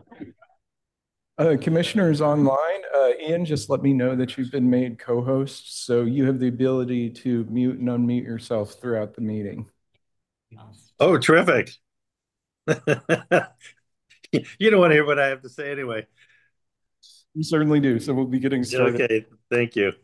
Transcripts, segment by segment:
Commissioners online, Ian, just let me know that you've been made co-host, so you have the ability to mute and unmute yourself throughout the meeting. Oh, terrific. You don't want to hear what I have to say anyway. You certainly do, so we'll be getting started. Okay, thank you.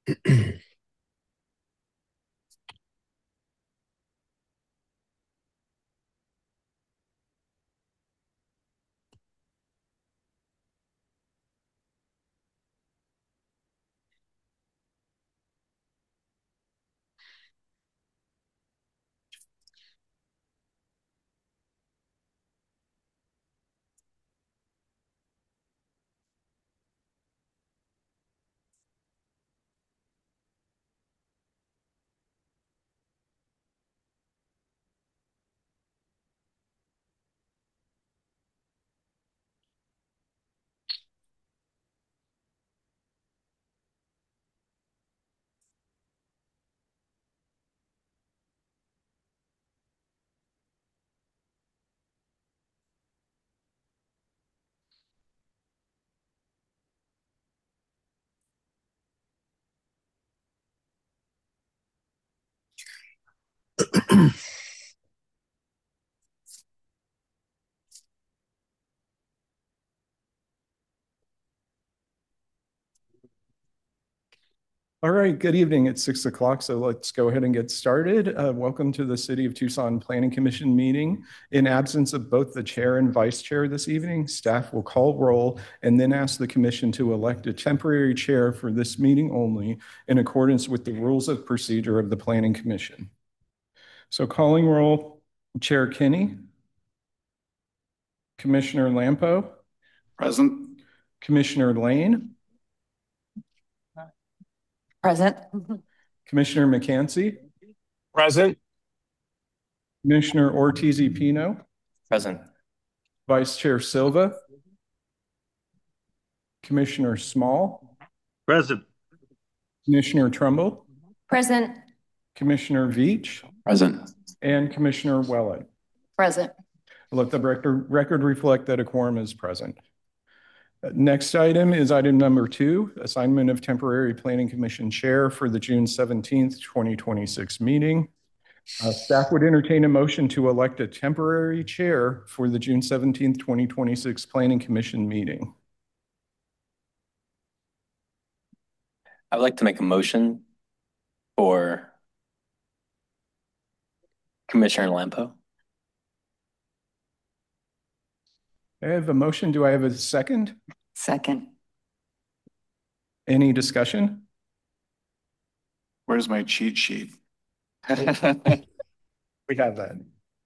All right, good evening. It's 6 o'clock, so let's go ahead and get started. Welcome to the City of Tucson Planning Commission meeting. In absence of both the chair and vice chair this evening, staff will call roll and then ask the commission to elect a temporary chair for this meeting only in accordance with the rules of procedure of the Planning Commission. So calling roll, Chair Kinney, Commissioner Lampo, Present. Commissioner Lane, Present. Commissioner McCancy, Present. Commissioner Ortiz-Pino, Present. Vice Chair Silva, Commissioner Small, Present. Commissioner Trumbull, Present. Commissioner Veach, Present. and Commissioner Wellet. Present. Let the record reflect that a quorum is present. Next item is item number 2, assignment of temporary Planning Commission chair for the June 17th, 2026 meeting. Staff would entertain a motion to elect a temporary chair for the June 17th, 2026 Planning Commission meeting. I would like to make a motion for Commissioner Lampo. I have a motion. Do I have a second? Second. Any discussion? Where's my cheat sheet? We have that.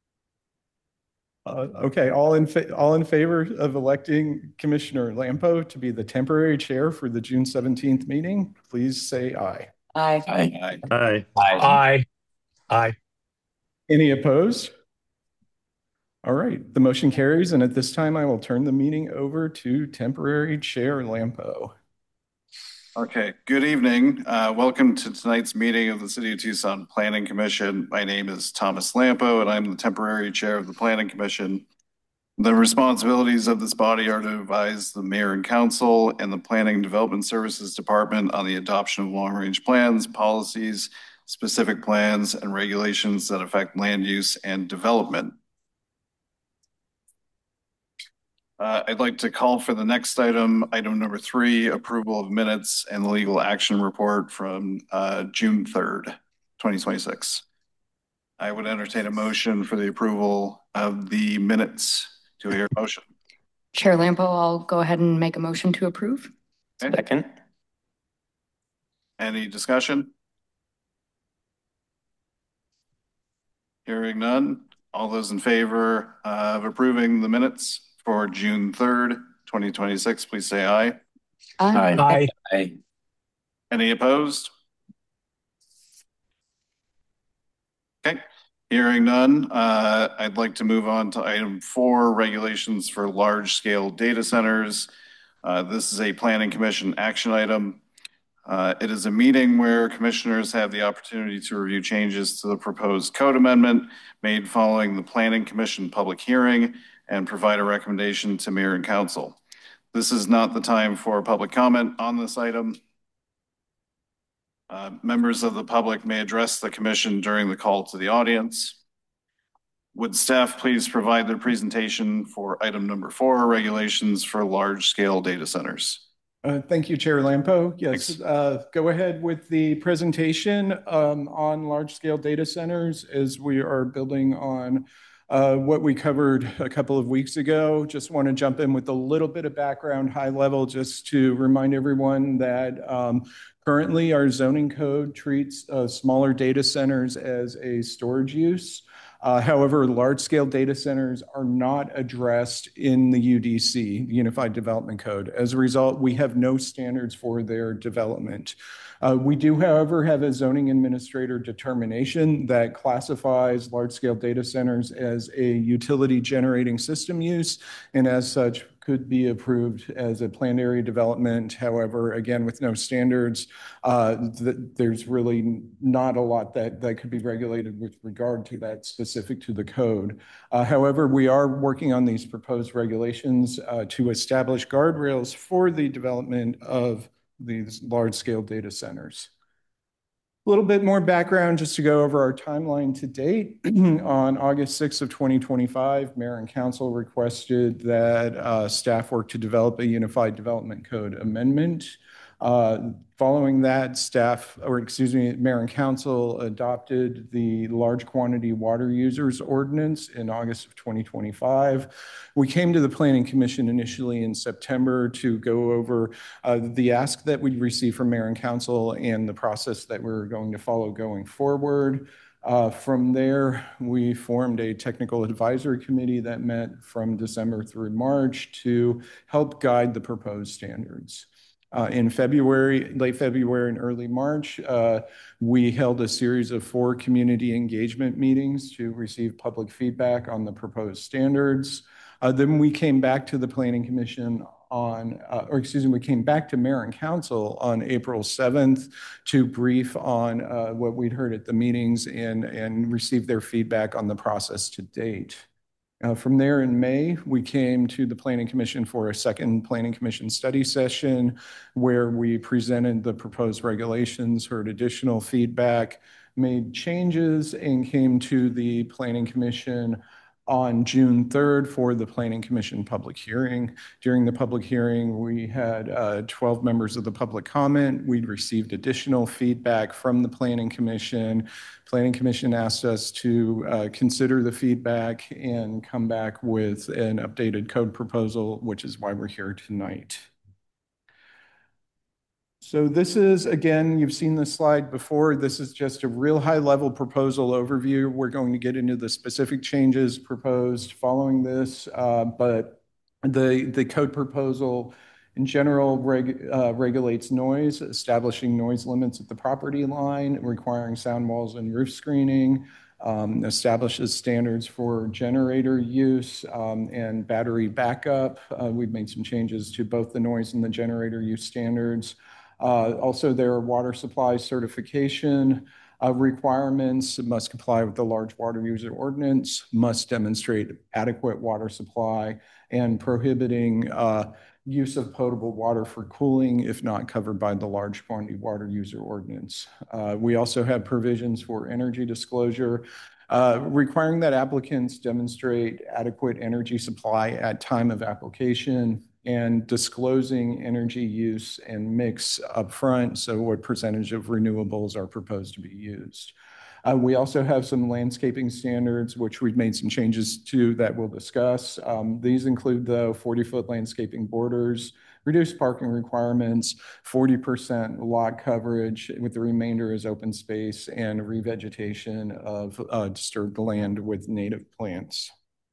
Okay, all in favor of electing Commissioner Lampo to be the temporary chair for the June 17th meeting, please say aye. Aye. Aye. Aye. Aye. Aye. Any opposed? All right, the motion carries, and at this time, I will turn the meeting over to temporary chair Lampo. Okay, good evening. Welcome to tonight's meeting of the City of Tucson Planning Commission. My name is Thomas Lampo, and I'm the temporary chair of the Planning Commission. The responsibilities of this body are to advise the mayor and council and the Planning and Development Services Department on the adoption of long-range plans, policies, specific plans, and regulations that affect land use and development. I'd like to call for the next item, item number 3, approval of minutes and the legal action report from June 3rd, 2026. I would entertain a motion for the approval of the minutes. Do I hear a motion? Chair Lampo, I'll go ahead and make a motion to approve. Okay. Second. Any discussion? Hearing none. All those in favor of approving the minutes for June 3rd, 2026, please say aye. Aye. Aye. Any opposed? Okay, hearing none, I'd like to move on to item 4, regulations for large-scale data centers. This is a Planning Commission action item. It is a meeting where commissioners have the opportunity to review changes to the proposed code amendment made following the Planning Commission public hearing and provide a recommendation to mayor and council. This is not the time for public comment on this item. Members of the public may address the commission during the call to the audience. Would staff please provide their presentation for item number 4, regulations for large-scale data centers? Thank you, Chair Lampo. Thanks. Yes, go ahead with the presentation on large-scale data centers as we are building on what we covered a couple of weeks ago. Just want to jump in with a little bit of background, high level, just to remind everyone that currently our zoning code treats smaller data centers as a storage use. However, large-scale data centers are not addressed in the UDC, Unified Development Code. As a result, we have no standards for their development. We do, however, have a zoning administrator determination that classifies large-scale data centers as a utility generating system use, and as such, could be approved as a planned area development. However, again, with no standards, there's really not a lot that could be regulated with regard to that specific to the code. However, we are working on these proposed regulations to establish guardrails for the development of these large-scale data centers. A little bit more background just to go over our timeline to date. On August 6th of 2025, Mayor and Council requested that staff work to develop a Unified Development Code amendment. Following that, Mayor and Council adopted the Large Quantity Water Users Ordinance in August of 2025. We came to the Planning Commission initially in September to go over the ask that we received from Mayor and Council and the process that we're going to follow going forward. From there, we formed a technical advisory committee that met from December through March to help guide the proposed standards. In February, late February and early March, we held a series of 4 community engagement meetings to receive public feedback on the proposed standards. Then we came back to the Planning Commission we came back to Mayor and Council on April 7th to brief on what we'd heard at the meetings and receive their feedback on the process to date. From there in May, we came to the Planning Commission for a second Planning Commission study session where we presented the proposed regulations, heard additional feedback, made changes, and came to the Planning Commission on June 3rd for the Planning Commission public hearing. During the public hearing, we had 12 members of the public comment. We'd received additional feedback from the Planning Commission. Planning Commission asked us to consider the feedback and come back with an updated code proposal, which is why we're here tonight. So this is, again, you've seen this slide before. This is just a real high-level proposal overview. We're going to get into the specific changes proposed following this, but the code proposal in general regulates noise, establishing noise limits at the property line, requiring sound walls and roof screening, establishes standards for generator use and battery backup. We've made some changes to both the noise and the generator use standards. Also, there are water supply certification requirements. It must comply with the Large Water User Ordinance, must demonstrate adequate water supply, and prohibiting use of potable water for cooling if not covered by the Large Quantity Water User Ordinance. We also have provisions for energy disclosure, requiring that applicants demonstrate adequate energy supply at time of application and disclosing energy use and mix upfront, so what percentage of renewables are proposed to be used. We also have some landscaping standards, which we've made some changes to that we'll discuss. These include the 40-foot landscaping borders, reduced parking requirements, 40% lot coverage, with the remainder as open space, and revegetation of disturbed land with native plants.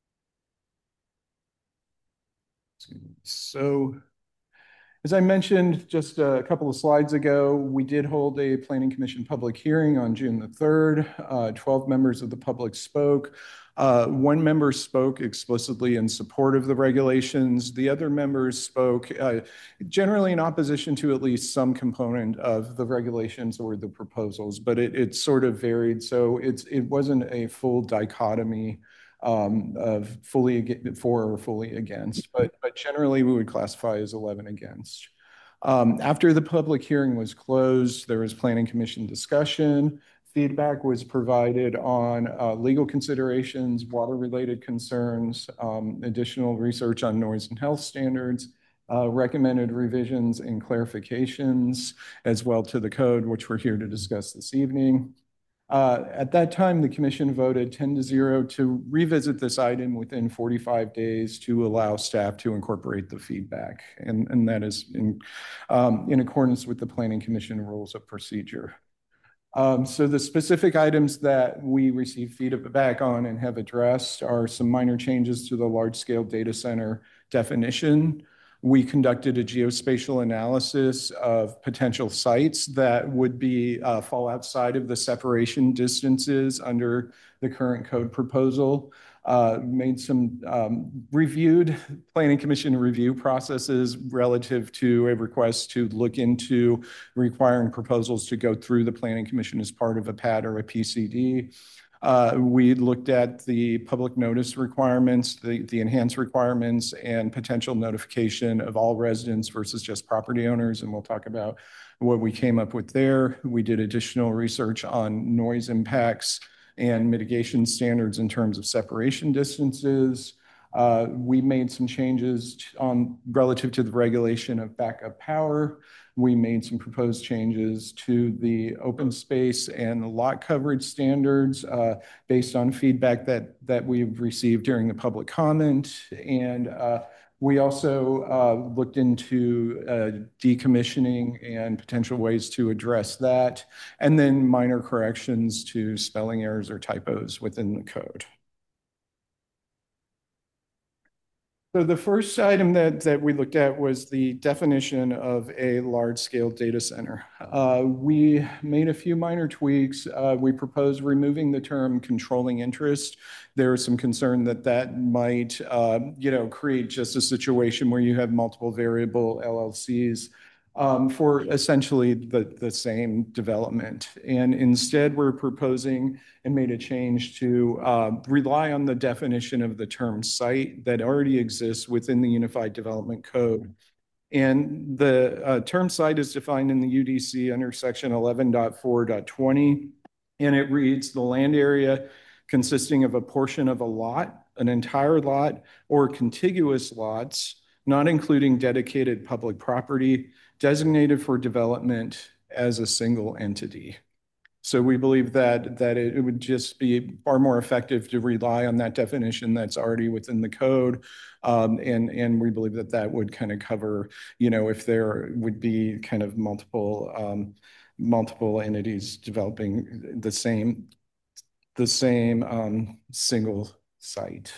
So, as I mentioned just a couple of slides ago, we did hold a Planning Commission public hearing on June the 3rd. 12 members of the public spoke. One member spoke explicitly in support of the regulations. The other members spoke generally in opposition to at least some component of the regulations or the proposals, but it sort of varied. So it wasn't a full dichotomy of fully for or fully against, but generally we would classify as 11 against. After the public hearing was closed, there was Planning Commission discussion. Feedback was provided on legal considerations, water-related concerns, additional research on noise and health standards, recommended revisions and clarifications as well to the code, which we're here to discuss this evening. At that time, the commission voted 10-0 to revisit this item within 45 days to allow staff to incorporate the feedback. And that is in accordance with the Planning Commission rules of procedure. So the specific items that we received feedback on and have addressed are some minor changes to the large-scale data center definition. We conducted a geospatial analysis of potential sites that would fall outside of the separation distances under the current code proposal. Made some reviewed Planning Commission review processes relative to a request to look into requiring proposals to go through the Planning Commission as part of a PAD or a PCD. We looked at the public notice requirements, the enhanced requirements, and potential notification of all residents versus just property owners, and we'll talk about what we came up with there. We did additional research on noise impacts and mitigation standards in terms of separation distances. We made some changes relative to the regulation of backup power. We made some proposed changes to the open space and lot coverage standards based on feedback that we've received during the public comment. And we also looked into decommissioning and potential ways to address that, and then minor corrections to spelling errors or typos within the code. So the first item that we looked at was the definition of a large-scale data center. We made a few minor tweaks. We proposed removing the term controlling interest. There was some concern that might, create just a situation where you have multiple variable LLCs for essentially the same development. And instead, we're proposing and made a change to rely on the definition of the term site that already exists within the Unified Development Code. And the term site is defined in the UDC under section 11.4.20, and it reads the land area consisting of a portion of a lot, an entire lot, or contiguous lots, not including dedicated public property, designated for development as a single entity. So we believe that it would just be far more effective to rely on that definition that's already within the code. And we believe that would kind of cover, if there would be kind of multiple entities developing the same single site.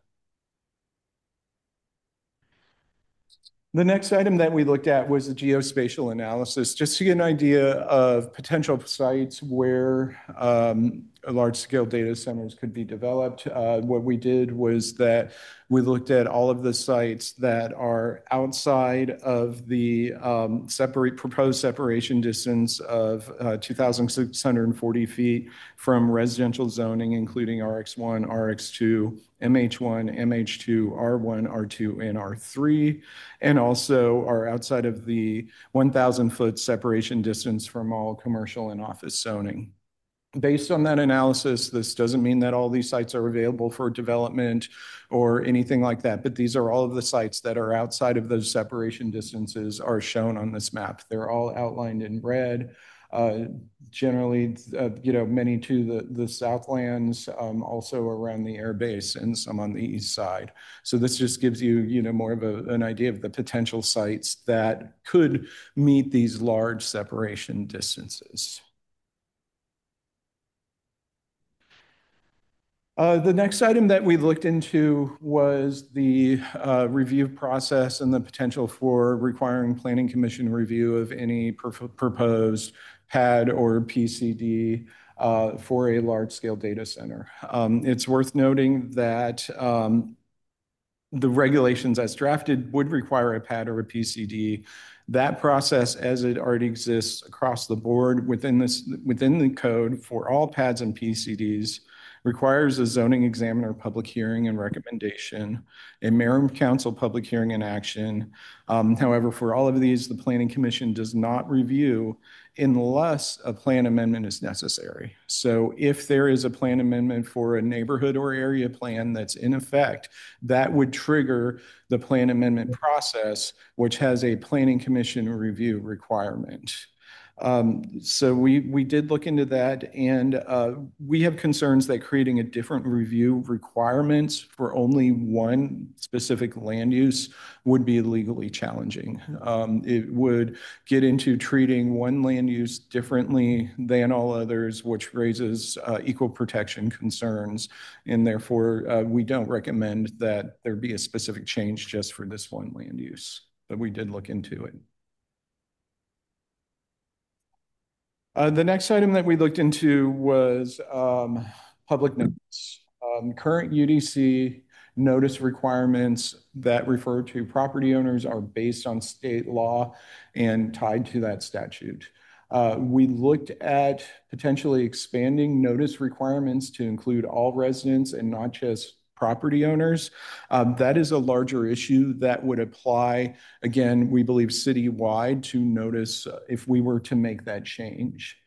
The next item that we looked at was the geospatial analysis, just to get an idea of potential sites where large-scale data centers could be developed. What we did was that we looked at all of the sites that are outside of the proposed separation distance of 2,640 feet from residential zoning, including RX1, RX2, MH1, MH2, R1, R2, and R3, and also are outside of the 1,000-foot separation distance from all commercial and office zoning. Based on that analysis, this doesn't mean that all these sites are available for development or anything like that, but these are all of the sites that are outside of those separation distances are shown on this map. They're all outlined in red. Generally, many to the Southlands, also around the air base, and some on the east side. So this just gives you, more of an idea of the potential sites that could meet these large separation distances. The next item that we looked into was the review process and the potential for requiring Planning Commission review of any proposed PAD or PCD for a large-scale data center. It's worth noting that the regulations as drafted would require a PAD or a PCD. That process, as it already exists across the board within the code for all PADs and PCDs, requires a zoning examiner public hearing and recommendation, a mayor and council public hearing and action. However, for all of these, the Planning Commission does not review unless a plan amendment is necessary. So if there is a plan amendment for a neighborhood or area plan that's in effect, that would trigger the plan amendment process, which has a Planning Commission review requirement. So we did look into that, and we have concerns that creating a different review requirements for only one specific land use would be legally challenging. It would get into treating one land use differently than all others, which raises equal protection concerns, and therefore we don't recommend that there be a specific change just for this one land use, but we did look into it. The next item that we looked into was public notice. Current UDC notice requirements that refer to property owners are based on state law and tied to that statute. We looked at potentially expanding notice requirements to include all residents and not just property owners. That is a larger issue that would apply, again, we believe citywide to notice if we were to make that change.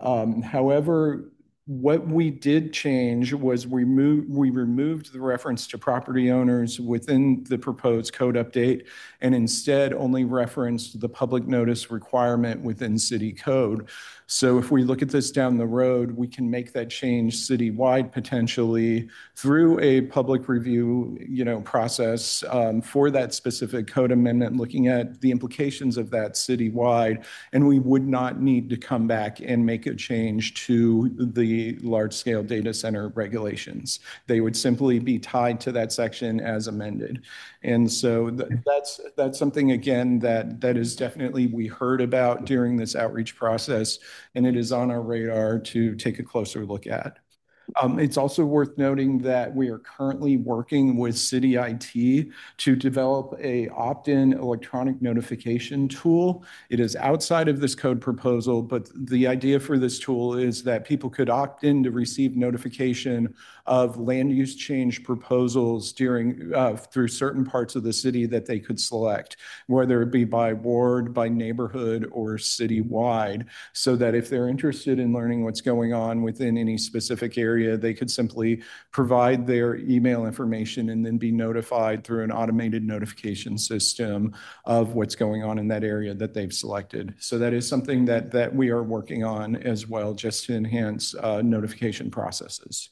However, what we did change was we removed the reference to property owners within the proposed code update and instead only referenced the public notice requirement within city code. So if we look at this down the road, we can make that change citywide potentially through a public review, process for that specific code amendment, looking at the implications of that citywide, and we would not need to come back and make a change to the large-scale data center regulations. They would simply be tied to that section as amended. And so that's something, again, that is definitely we heard about during this outreach process, and it is on our radar to take a closer look at. It's also worth noting that we are currently working with City IT to develop a opt-in electronic notification tool. It is outside of this code proposal, but the idea for this tool is that people could opt in to receive notification of land use change proposals through certain parts of the city that they could select, whether it be by ward, by neighborhood, or citywide, so that if they're interested in learning what's going on within any specific area, they could simply provide their email information and then be notified through an automated notification system of what's going on in that area that they've selected. So that is something that we are working on as well, just to enhance notification processes.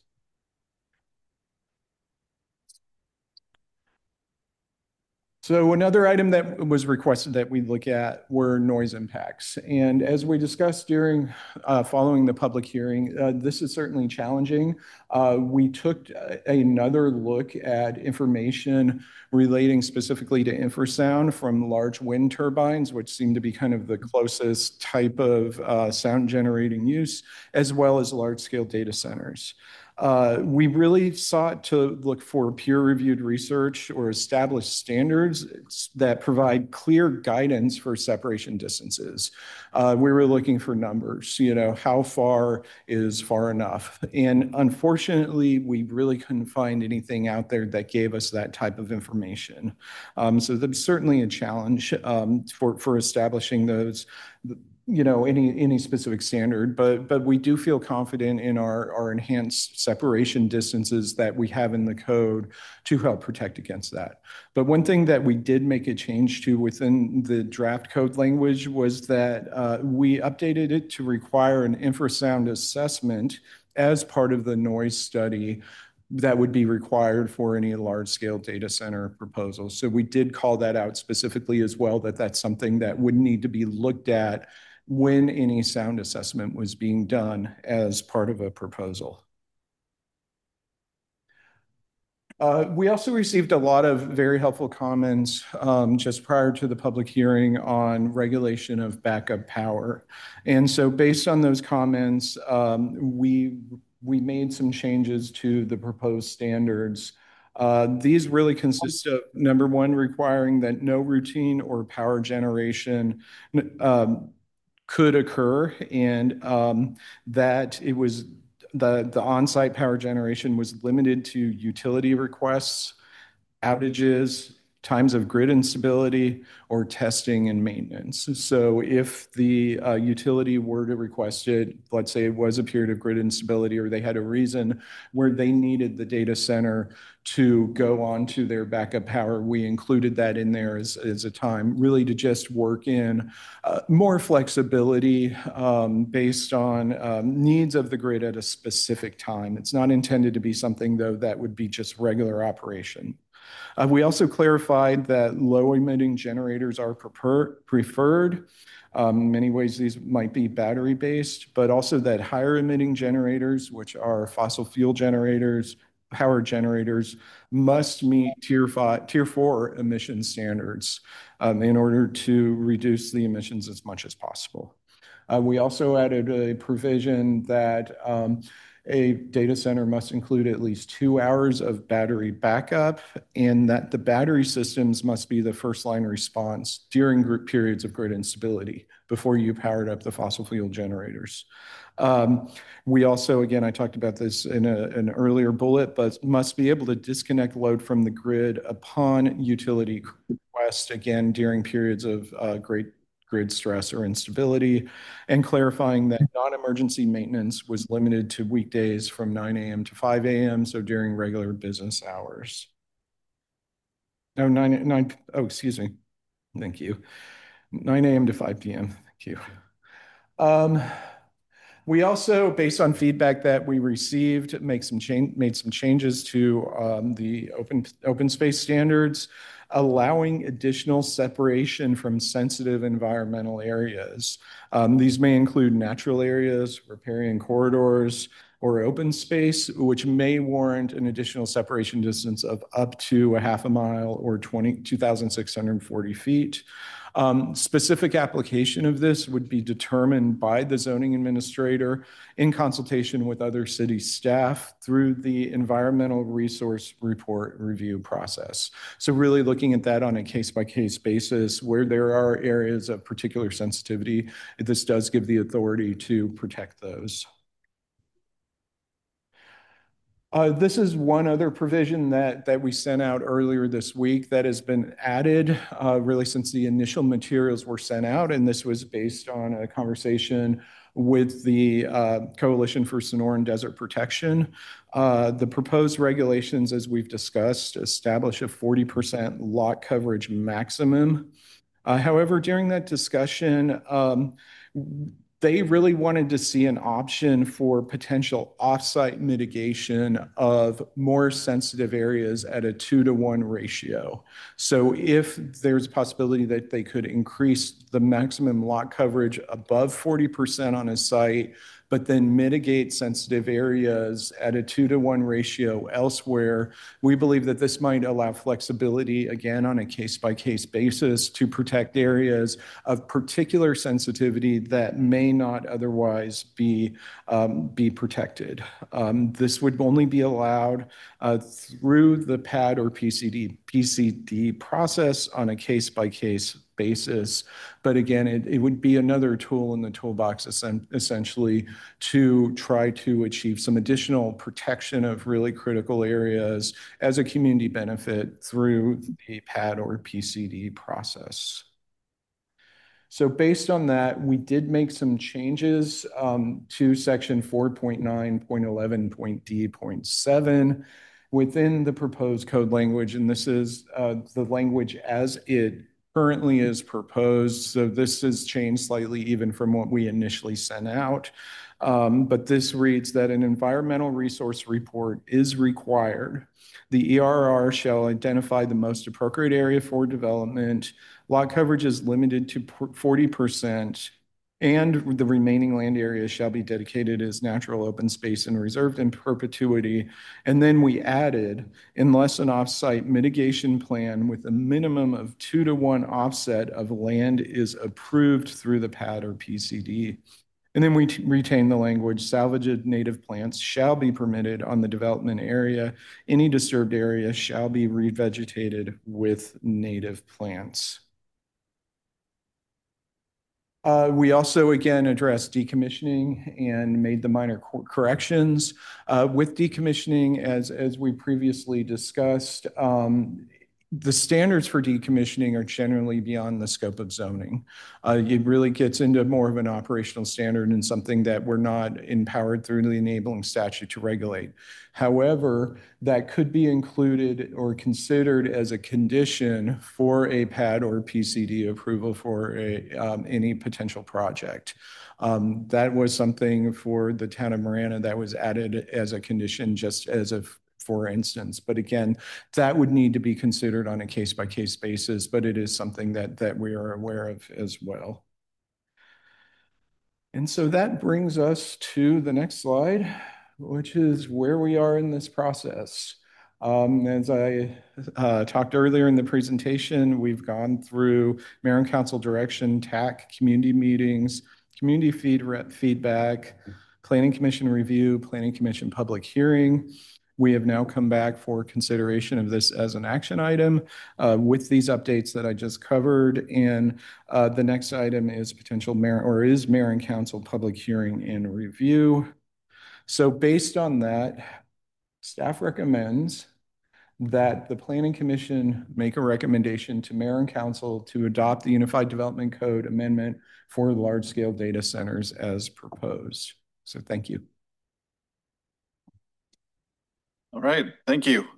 So another item that was requested that we look at were noise impacts. And as we discussed following the public hearing, this is certainly challenging. We took another look at information relating specifically to infrasound from large wind turbines, which seem to be kind of the closest type of sound generating use, as well as large scale data centers. We really sought to look for peer-reviewed research or established standards that provide clear guidance for separation distances. We were looking for numbers, how far is far enough? And unfortunately, we really couldn't find anything out there that gave us that type of information. So that's certainly a challenge for establishing those, any specific standard, but we do feel confident in our enhanced separation distances that we have in the code to help protect against that. But one thing that we did make a change to within the draft code language was that we updated it to require an infrasound assessment as part of the noise study that would be required for any large-scale data center proposals. So we did call that out specifically as well, that's something that would need to be looked at when any sound assessment was being done as part of a proposal. We also received a lot of very helpful comments just prior to the public hearing on regulation of backup power. And so based on those comments, we made some changes to the proposed standards. These really consist of, number one, requiring that no routine or power generation could occur, and that it was The on-site power generation was limited to utility requests, outages, times of grid instability, or testing and maintenance. So if the utility were to request it, let's say it was a period of grid instability, or they had a reason where they needed the data center to go on to their backup power, we included that in there as a time, really to just work in more flexibility based on needs of the grid at a specific time. It's not intended to be something, though, that would be just regular operation. We also clarified that low-emitting generators are preferred. In many ways, these might be battery-based, but also that higher-emitting generators, which are fossil fuel generators, power generators, must meet Tier 4 emission standards in order to reduce the emissions as much as possible. We also added a provision that a data center must include at least 2 hours of battery backup, and that the battery systems must be the first line response during periods of grid instability before you powered up the fossil fuel generators. We also, again, I talked about this in an earlier bullet, but must be able to disconnect load from the grid upon utility request, again, during periods of great grid stress or instability, and clarifying that non-emergency maintenance was limited to weekdays from 9 a.m. to 5 a.m., so during regular business hours. No, excuse me. Thank you. 9 a.m. to 5 p.m. Thank you. We also, based on feedback that we received, made some changes to the open space standards, allowing additional separation from sensitive environmental areas. These may include natural areas, riparian corridors, or open space, which may warrant an additional separation distance of up to a half a mile or 2,640 feet. Specific application of this would be determined by the zoning administrator in consultation with other city staff through the environmental resource report review process. So really looking at that on a case-by-case basis where there are areas of particular sensitivity, this does give the authority to protect those. This is one other provision that we sent out earlier this week that has been added really since the initial materials were sent out, and this was based on a conversation with the Coalition for Sonoran Desert Protection. The proposed regulations, as we've discussed, establish a 40% lot coverage maximum. However, during that discussion, they really wanted to see an option for potential offsite mitigation of more sensitive areas at a 2-to-1 ratio. So if there's a possibility that they could increase the maximum lot coverage above 40% on a site, but then mitigate sensitive areas at a 2-to-1 ratio elsewhere, we believe that this might allow flexibility, again, on a case-by-case basis to protect areas of particular sensitivity that may not otherwise be protected. This would only be allowed through the PAD or PCD process on a case-by-case basis. But again, it would be another tool in the toolbox essentially to try to achieve some additional protection of really critical areas as a community benefit through the PAD or PCD process. So based on that, we did make some changes to section 4.9.11.d.7 within the proposed code language, and this is the language as it currently is proposed. So this has changed slightly even from what we initially sent out. But this reads that an environmental resource report is required. The ERR shall identify the most appropriate area for development. Lot coverage is limited to 40%, and the remaining land area shall be dedicated as natural open space and reserved in perpetuity. And then we added, unless an offsite mitigation plan with a minimum of 2-to-1 offset of land is approved through the PAD or PCD. And then we retain the language, salvaged native plants shall be permitted on the development area. Any disturbed area shall be revegetated with native plants. We also, again, addressed decommissioning and made the minor corrections. With decommissioning, as we previously discussed, the standards for decommissioning are generally beyond the scope of zoning. It really gets into more of an operational standard and something that we're not empowered through the enabling statute to regulate. However, that could be included or considered as a condition for a PAD or PCD approval for any potential project. That was something for the town of Marana that was added as a condition, just as a for instance. But again, that would need to be considered on a case-by-case basis, but it is something that we are aware of as well. And so that brings us to the next slide, which is where we are in this process. As I talked earlier in the presentation, we've gone through Mayor and Council direction, TAC, community meetings, community feedback, Planning Commission review, Planning Commission public hearing. We have now come back for consideration of this as an action item with these updates that I just covered. And the next item is potential mayor and council public hearing and review. So based on that, staff recommends that the Planning Commission make a recommendation to mayor and council to adopt the Unified Development Code amendment for large-scale data centers as proposed. So thank you. All right, thank you.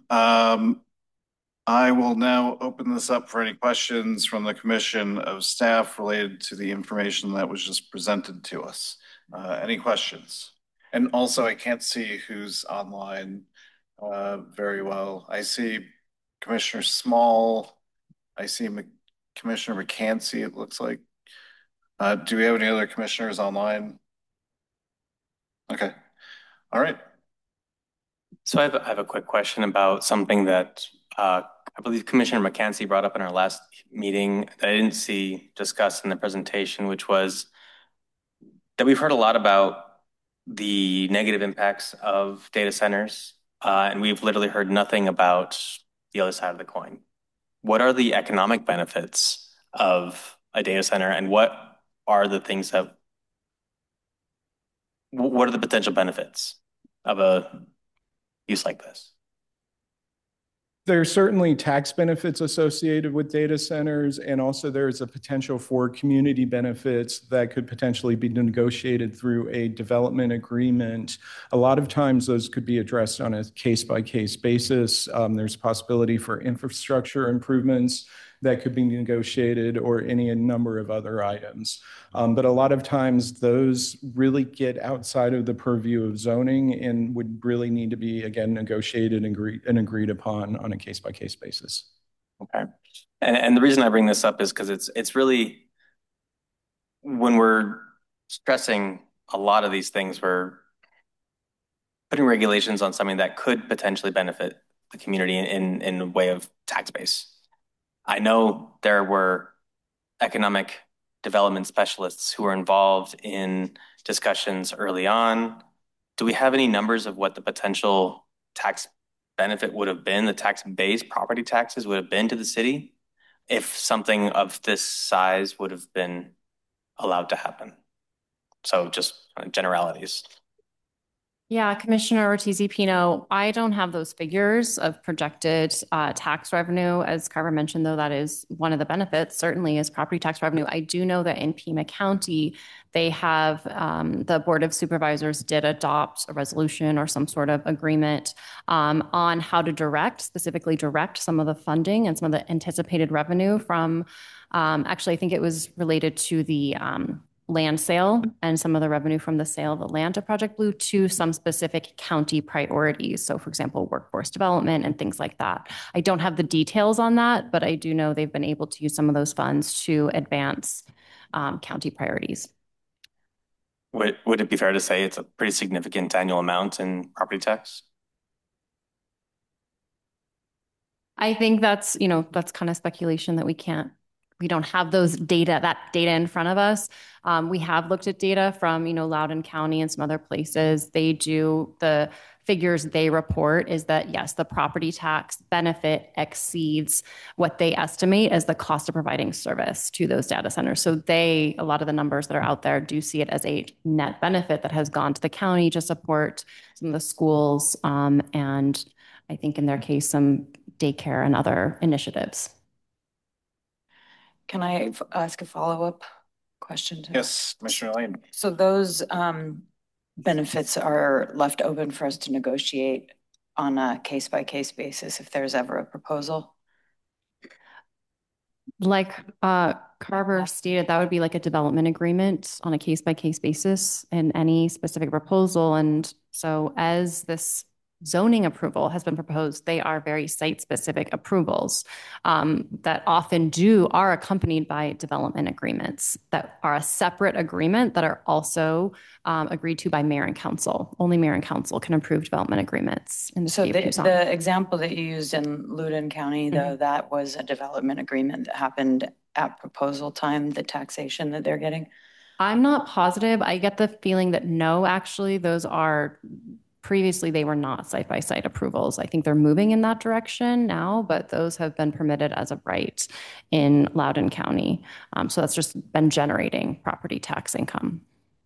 I will now open this up for any questions from the commission of staff related to the information that was just presented to us. Any questions? And also, I can't see who's online very well. I see Commissioner Small. I see Commissioner McCancy, it looks like. Do we have any other commissioners online? Okay, all right. So I have a quick question about something that I believe Commissioner McCancy brought up in our last meeting that I didn't see discussed in the presentation, which was that we've heard a lot about the negative impacts of data centers, and we've literally heard nothing about the other side of the coin. What are the economic benefits of a data center, and what are the potential benefits of a use like this? There are certainly tax benefits associated with data centers, and also there's a potential for community benefits that could potentially be negotiated through a development agreement. A lot of times those could be addressed on a case-by-case basis. There's possibility for infrastructure improvements that could be negotiated or any number of other items. But a lot of times those really get outside of the purview of zoning and would really need to be, again, negotiated and agreed upon on a case-by-case basis. Okay. And the reason I bring this up is because it's really, when we're stressing a lot of these things, we're putting regulations on something that could potentially benefit the community in a way of tax base. I know there were economic development specialists who were involved in discussions early on. Do we have any numbers of what the potential tax benefit would have been, the tax base, property taxes would have been to the city if something of this size would have been allowed to happen? So just generalities. Yeah, Commissioner Ortiz-Pino, I don't have those figures of projected tax revenue. As Carver mentioned, though, that is one of the benefits, certainly, is property tax revenue. I do know that in Pima County, they have, the Board of Supervisors did adopt a resolution or some sort of agreement on how to specifically direct some of the funding and some of the anticipated revenue from, actually, I think it was related to the land sale and some of the revenue from the sale of the land to Project Blue to some specific county priorities. So, for example, workforce development and things like that. I don't have the details on that, but I do know they've been able to use some of those funds to advance county priorities. Would it be fair to say it's a pretty significant annual amount in property tax? I think that's kind of speculation that we can't we don't have that data in front of us. We have looked at data from, Loudoun County and some other places. The figures they report is that, yes, the property tax benefit exceeds what they estimate as the cost of providing service to those data centers. So a lot of the numbers that are out there do see it as a net benefit that has gone to the county to support some of the schools, and I think in their case, some daycare and other initiatives. Can I ask a follow-up question? Yes, Commissioner Lane. So those benefits are left open for us to negotiate on a case-by-case basis if there's ever a proposal? Like Carver stated, that would be like a development agreement on a case-by-case basis in any specific proposal. And so as this zoning approval has been proposed, they are very site-specific approvals that often are accompanied by development agreements that are a separate agreement that are also agreed to by mayor and council. Only mayor and council can approve development agreements in the So city of Tucson. the example that you used in Loudoun County, though, that was a development agreement that happened at proposal time, the taxation that they're getting? I'm not positive. I get the feeling that no, actually, previously they were not site-by-site approvals. I think they're moving in that direction now, but those have been permitted as of right in Loudoun County. So that's just been generating property tax income.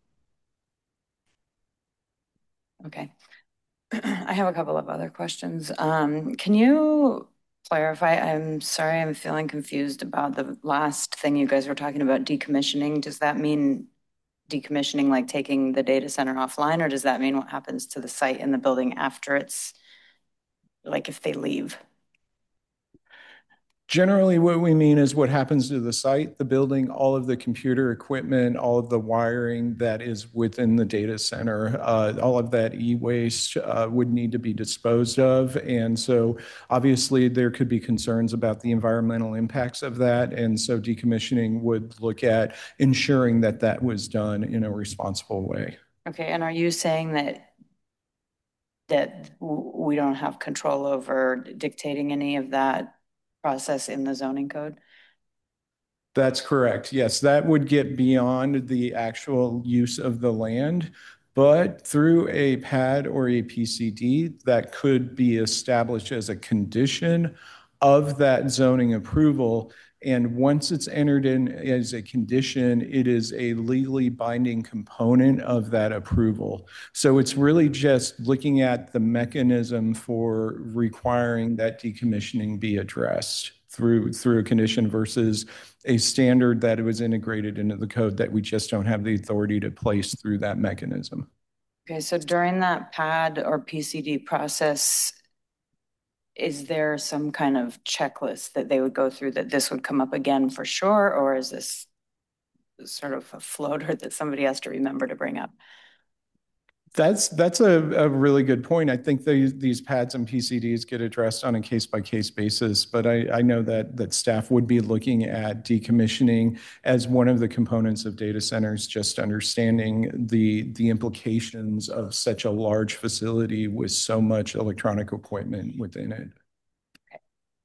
Okay. I have a couple of other questions. Can you clarify? I'm sorry, I'm feeling confused about the last thing you guys were talking about, decommissioning. Does that mean decommissioning, like taking the data center offline, or does that mean what happens to the site and the building after it's, like, if they leave? Generally, what we mean is what happens to the site, the building, all of the computer equipment, all of the wiring that is within the data center, all of that e-waste would need to be disposed of. And so obviously there could be concerns about the environmental impacts of that. And so decommissioning would look at ensuring that that was done in a responsible way. Okay, and are you saying that we don't have control over dictating any of that process in the zoning code? That's correct. Yes, that would get beyond the actual use of the land, but through a PAD or a PCD, that could be established as a condition of that zoning approval. And once it's entered in as a condition, it is a legally binding component of that approval. So it's really just looking at the mechanism for requiring that decommissioning be addressed through a condition versus a standard that was integrated into the code that we just don't have the authority to place through that mechanism. Okay, so during that PAD or PCD process, is there some kind of checklist that they would go through that this would come up again for sure? Or is this sort of a floater that somebody has to remember to bring up? That's a really good point. I think these PADs and PCDs get addressed on a case-by-case basis, but I know that staff would be looking at decommissioning as one of the components of data centers, just understanding the implications of such a large facility with so much electronic equipment within it. Okay.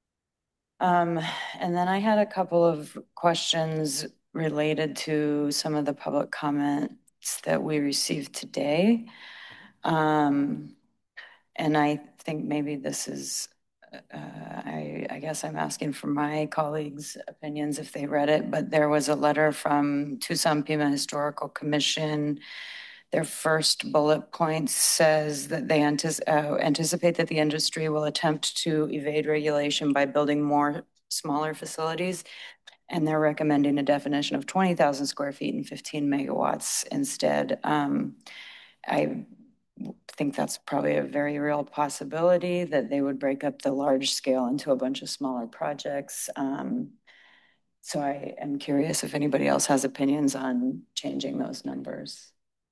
And then I had a couple of questions related to some of the public comments that we received today. And I think maybe this is, I guess I'm asking for my colleagues' opinions if they read it, but there was a letter from Tucson Pima Historical Commission. Their first bullet point says that they anticipate that the industry will attempt to evade regulation by building more smaller facilities. And they're recommending a definition of 20,000 square feet and 15 megawatts instead. I think that's probably a very real possibility that they would break up the large scale into a bunch of smaller projects. So I am curious if anybody else has opinions on changing those numbers.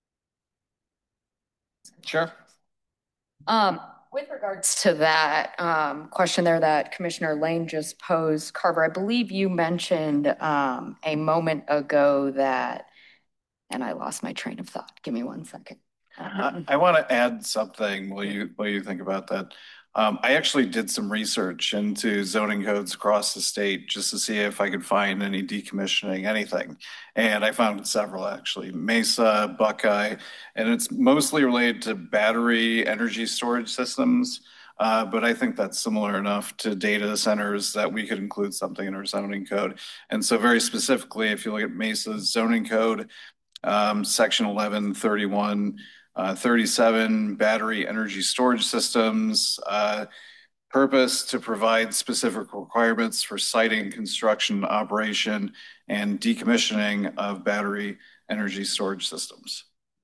Sure. With regards to that question there that Commissioner Lane just posed, Carver, I believe you mentioned a moment ago that, and I lost my train of thought. Give me one second. I want to add something while you think about that. I actually did some research into zoning codes across the state just to see if I could find any decommissioning anything. And I found several actually, Mesa, Buckeye, and it's mostly related to battery energy storage systems. But I think that's similar enough to data centers that we could include something in our zoning code. And so very specifically, if you look at Mesa's zoning code, section 1131, 37, battery energy storage systems, purpose to provide specific requirements for siting, construction, operation, and decommissioning of battery energy storage systems.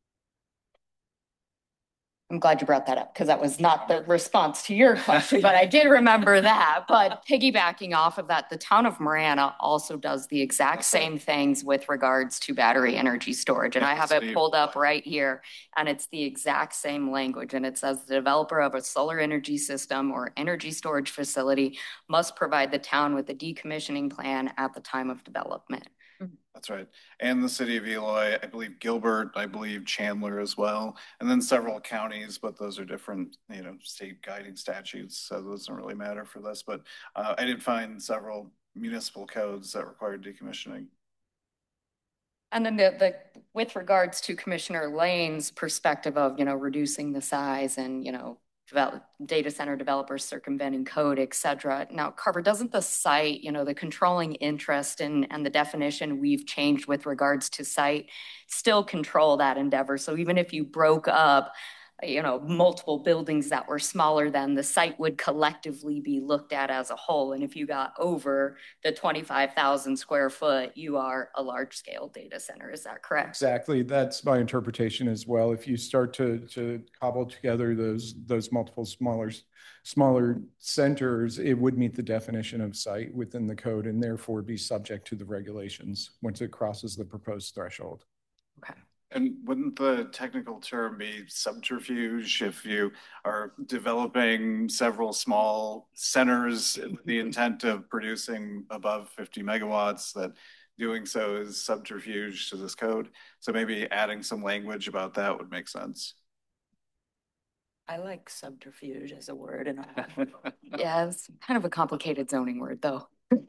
I'm glad you brought that up because that was not the response to your question, but I did remember that. But piggybacking off of that, the town of Marana also does the exact same things with regards to battery energy storage. And I have it pulled up right here, and it's the exact same language. And it says the developer of a solar energy system or energy storage facility must provide the town with a decommissioning plan at the time of development. That's right. And the city of Eloy, I believe Gilbert, I believe Chandler as well, and then several counties, but those are different, state guiding statutes. So those don't really matter for this, but I did find several municipal codes that required decommissioning. And then the with regards to Commissioner Lane's perspective of, reducing the size and, data center developers circumventing code, et cetera. Now, Carver, doesn't the site, the controlling interest and the definition we've changed with regards to site still control that endeavor? So even if you broke up, multiple buildings that were smaller than the site would collectively be looked at as a whole. And if you got over the 25,000 square foot, you are a large scale data center. Is that correct? Exactly. That's my interpretation as well. If you start to cobble together those multiple smaller centers, it would meet the definition of site within the code and therefore be subject to the regulations once it crosses the proposed threshold. Okay. And wouldn't the technical term be subterfuge if you are developing several small centers with the intent of producing above 50 megawatts, that doing so is subterfuge to this code? So maybe adding some language about that would make sense. I like subterfuge as a word. And yeah, it's kind of a complicated zoning word though.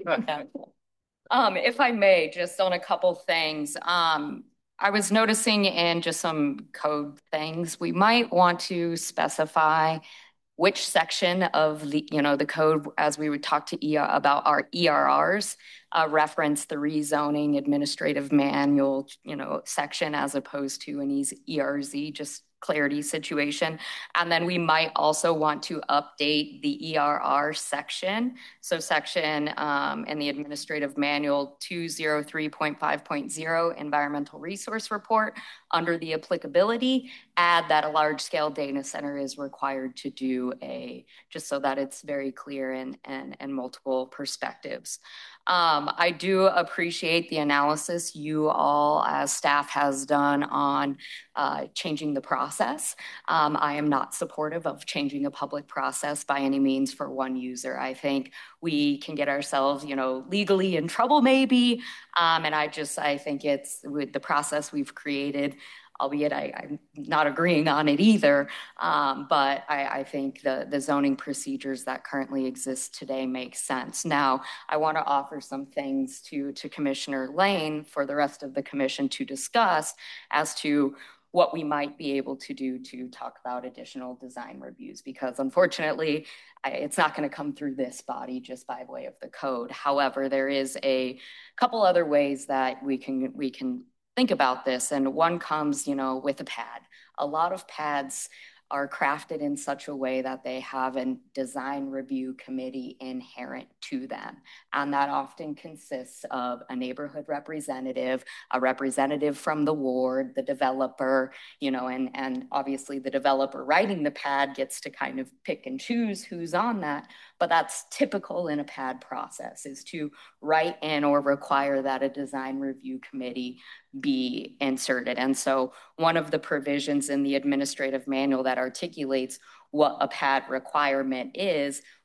If I may, just on a couple things, I was noticing in just some code things, we might want to specify which section of the code, as we would talk to about our ERRs, reference the rezoning administrative manual, section as opposed to an ERZ, just clarity situation. And then we might also want to update the ERR section. So section in the administrative manual 203.5.0 environmental resource report, under the applicability, add that a large scale data center is required to do just so that it's very clear and multiple perspectives. I do appreciate the analysis you all as staff has done on changing the process. I am not supportive of changing a public process by any means for one user. I think we can get ourselves, legally in trouble maybe. And I think it's with the process we've created, albeit I'm not agreeing on it either. But I think the zoning procedures that currently exist today make sense. Now, I want to offer some things to Commissioner Lane for the rest of the commission to discuss as to what we might be able to do to talk about additional design reviews, because unfortunately, it's not going to come through this body just by way of the code. However, there is a couple other ways that we can think about this. And one comes, with a pad. A lot of pads are crafted in such a way that they have a design review committee inherent to them. And that often consists of a neighborhood representative, a representative from the ward, the developer, and obviously the developer writing the pad gets to kind of pick and choose who's on that. But that's typical in a pad process, is to write in or require that a design review committee be inserted. And so one of the provisions in the administrative manual that articulates what a pad requirement is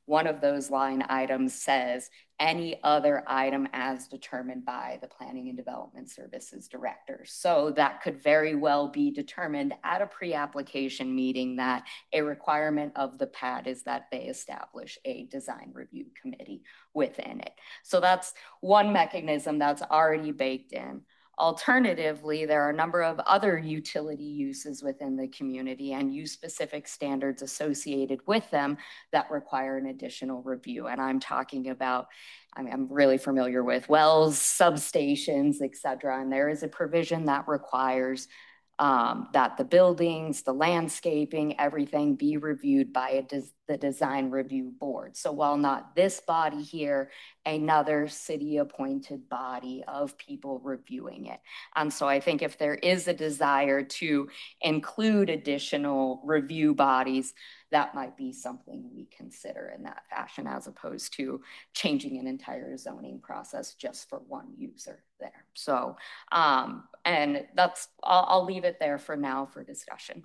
one of those line items says any other item as determined by the Planning and Development Services Director. So that could very well be determined at a pre-application meeting that a requirement of the PAD is that they establish a design review committee within it. So that's one mechanism that's already baked in. Alternatively, there are a number of other utility uses within the community and use-specific standards associated with them that require an additional review. And I'm talking about, I'm really familiar with wells, substations, et cetera. And there is a provision that requires that the buildings, the landscaping, everything be reviewed by the design review board. So while not this body here, another city-appointed body of people reviewing it. And so I think if there is a desire to include additional review bodies, that might be something we consider in that fashion, as opposed to changing an entire zoning process just for one user there. So, and that's, I'll leave it there for now for discussion.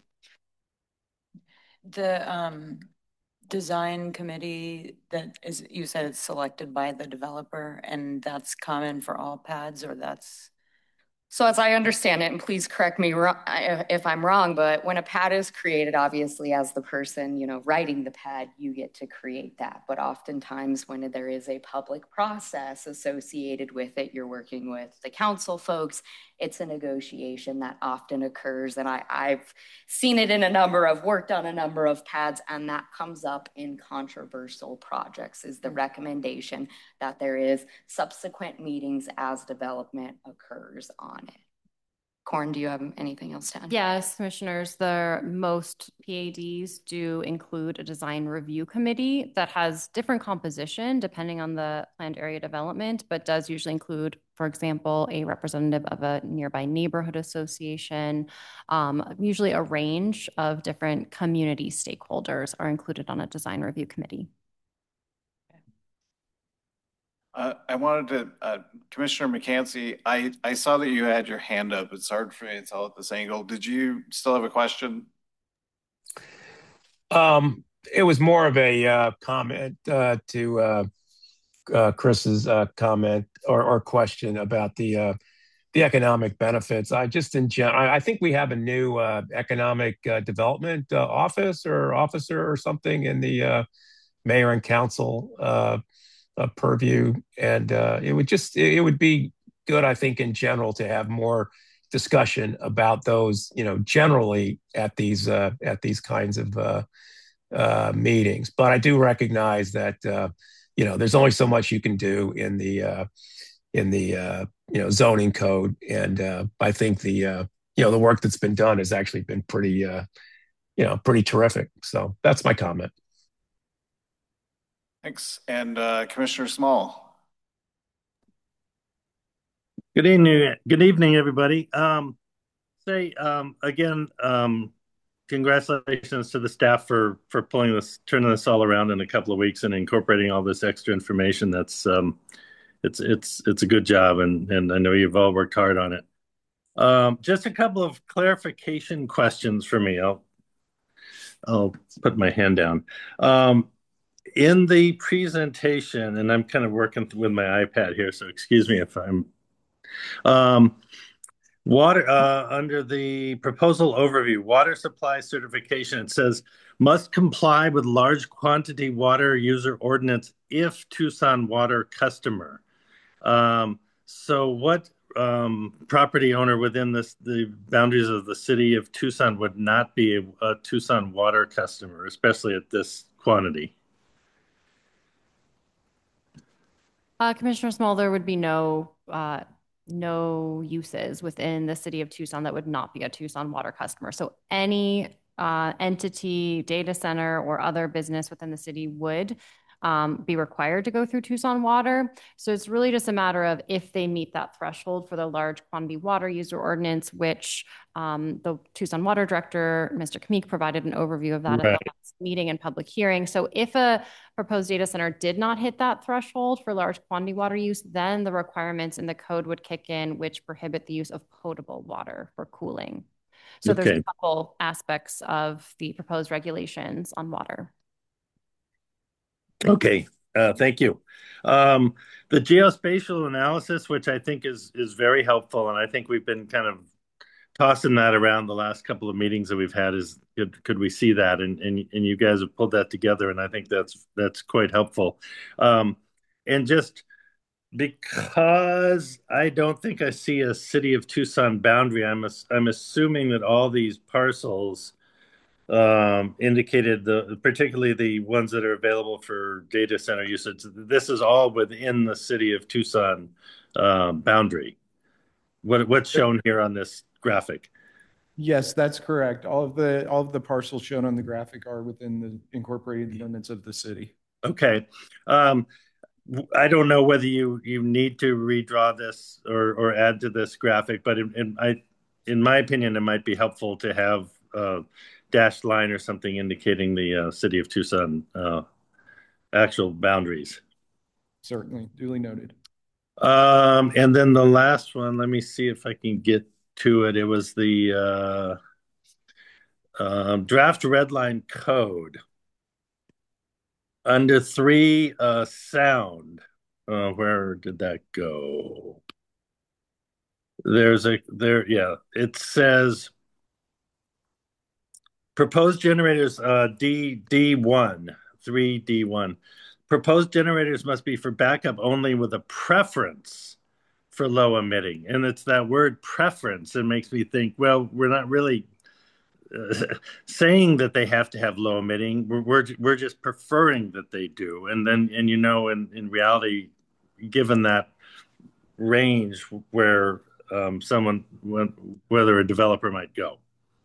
The design committee that is, you said it's selected by the developer, and that's common for all pads, or that's? So as I understand it, and please correct me if I'm wrong, but when a pad is created, obviously as the person, writing the pad, you get to create that. But oftentimes when there is a public process associated with it, you're working with the council folks. It's a negotiation that often occurs. And I've seen it worked on a number of pads, and that comes up in controversial projects, is the recommendation that there is subsequent meetings as development occurs on it. Corn, do you have anything else to add? Yes, commissioners, the most PADs do include a design review committee that has different composition depending on the planned area development, but does usually include, for example, a representative of a nearby neighborhood association. Usually a range of different community stakeholders are included on a design review committee. I wanted to, Commissioner McCancy, I saw that you had your hand up. It's hard for me to tell at this angle. Did you still have a question? It was more of a comment to Chris's comment or question about the economic benefits. I think we have a new economic development office or officer or something in the mayor and council purview, and it would be good, I think, in general, to have more discussion about those, generally at these kinds of meetings. But I do recognize that there's only so much you can do in the zoning code, and I think the work that's been done has actually been pretty terrific. So that's my comment. Thanks. And Commissioner Small. Good evening, everybody. Again, congratulations to the staff for turning this all around in a couple of weeks and incorporating all this extra information. That's it's a good job, and I know you've all worked hard on it. Just a couple of clarification questions for me. I'll put my hand down. In the presentation, and I'm kind of working with my iPad here, so excuse me if I'm water under the proposal overview, water supply certification, it says must comply with large quantity water user ordinance if Tucson Water customer. So what property owner within the boundaries of the city of Tucson would not be a Tucson Water customer, especially at this quantity? Commissioner Small, there would be no uses within the city of Tucson that would not be a Tucson Water customer. So any entity, data center, or other business within the city would be required to go through Tucson Water. So it's really just a matter of if they meet that threshold for the large quantity water user ordinance, which the Tucson Water Director, Mr. Kamik, provided an overview of that at the last meeting and public hearing. So if a proposed data center did not hit that threshold for large quantity water use, then the requirements in the code would kick in, which prohibit the use of potable water for cooling. So there's a couple aspects of the proposed regulations on water. Okay, thank you. Um, the geospatial analysis, which I think is very helpful, and I think we've been kind of tossing that around the last couple of meetings that we've had, is could we see that? And you guys have pulled that together, and I think that's quite helpful. And just because I don't think I see a city of Tucson boundary, I'm assuming that all these parcels indicated, particularly the ones that are available for data center usage, this is all within the city of Tucson boundary. What's shown here on this graphic? Yes, that's correct. All of the parcels shown on the graphic are within the incorporated limits of the city. Okay. I don't know whether you need to redraw this or add to this graphic, but in my opinion, it might be helpful to have a dashed line or something indicating the city of Tucson actual boundaries. Certainly, duly noted. And then the last one, let me see if I can get to it. It was the draft red line code under 3 sound. Where did that go? Yeah, it says proposed generators, D1, 3D1. Proposed generators must be for backup only with a preference for low emitting. And it's that word preference that makes me think, well, we're not really saying that they have to have low emitting. We're just preferring that they do. And then, in reality, given that range where whether a developer might go.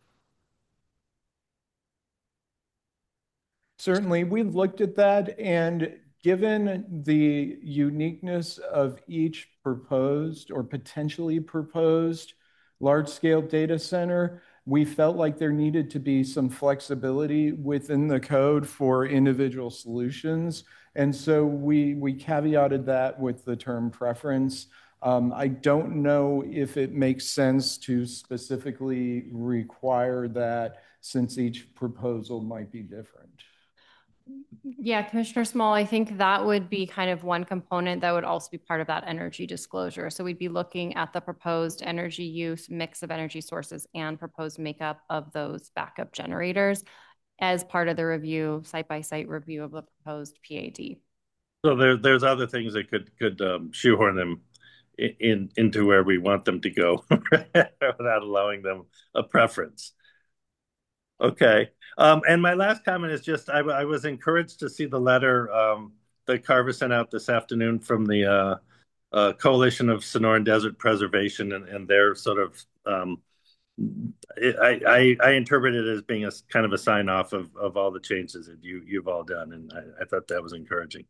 Certainly, we've looked at that, and given the uniqueness of each proposed or potentially proposed large-scale data center, we felt like there needed to be some flexibility within the code for individual solutions. And so we caveated that with the term preference. I don't know if it makes sense to specifically require that, since each proposal might be different. Yeah, Commissioner Small, I think that would be kind of one component that would also be part of that energy disclosure. So we'd be looking at the proposed energy use, mix of energy sources, and proposed makeup of those backup generators as part of the review, site-by-site review of the proposed PAD. So there's other things that could shoehorn them into where we want them to go without allowing them a preference. Okay. And my last comment is just I was encouraged to see the letter that Carver sent out this afternoon from the Coalition of Sonoran Desert Preservation, and their sort of I interpret it as being a kind of a sign off of all the changes that you've all done, and I thought that was encouraging.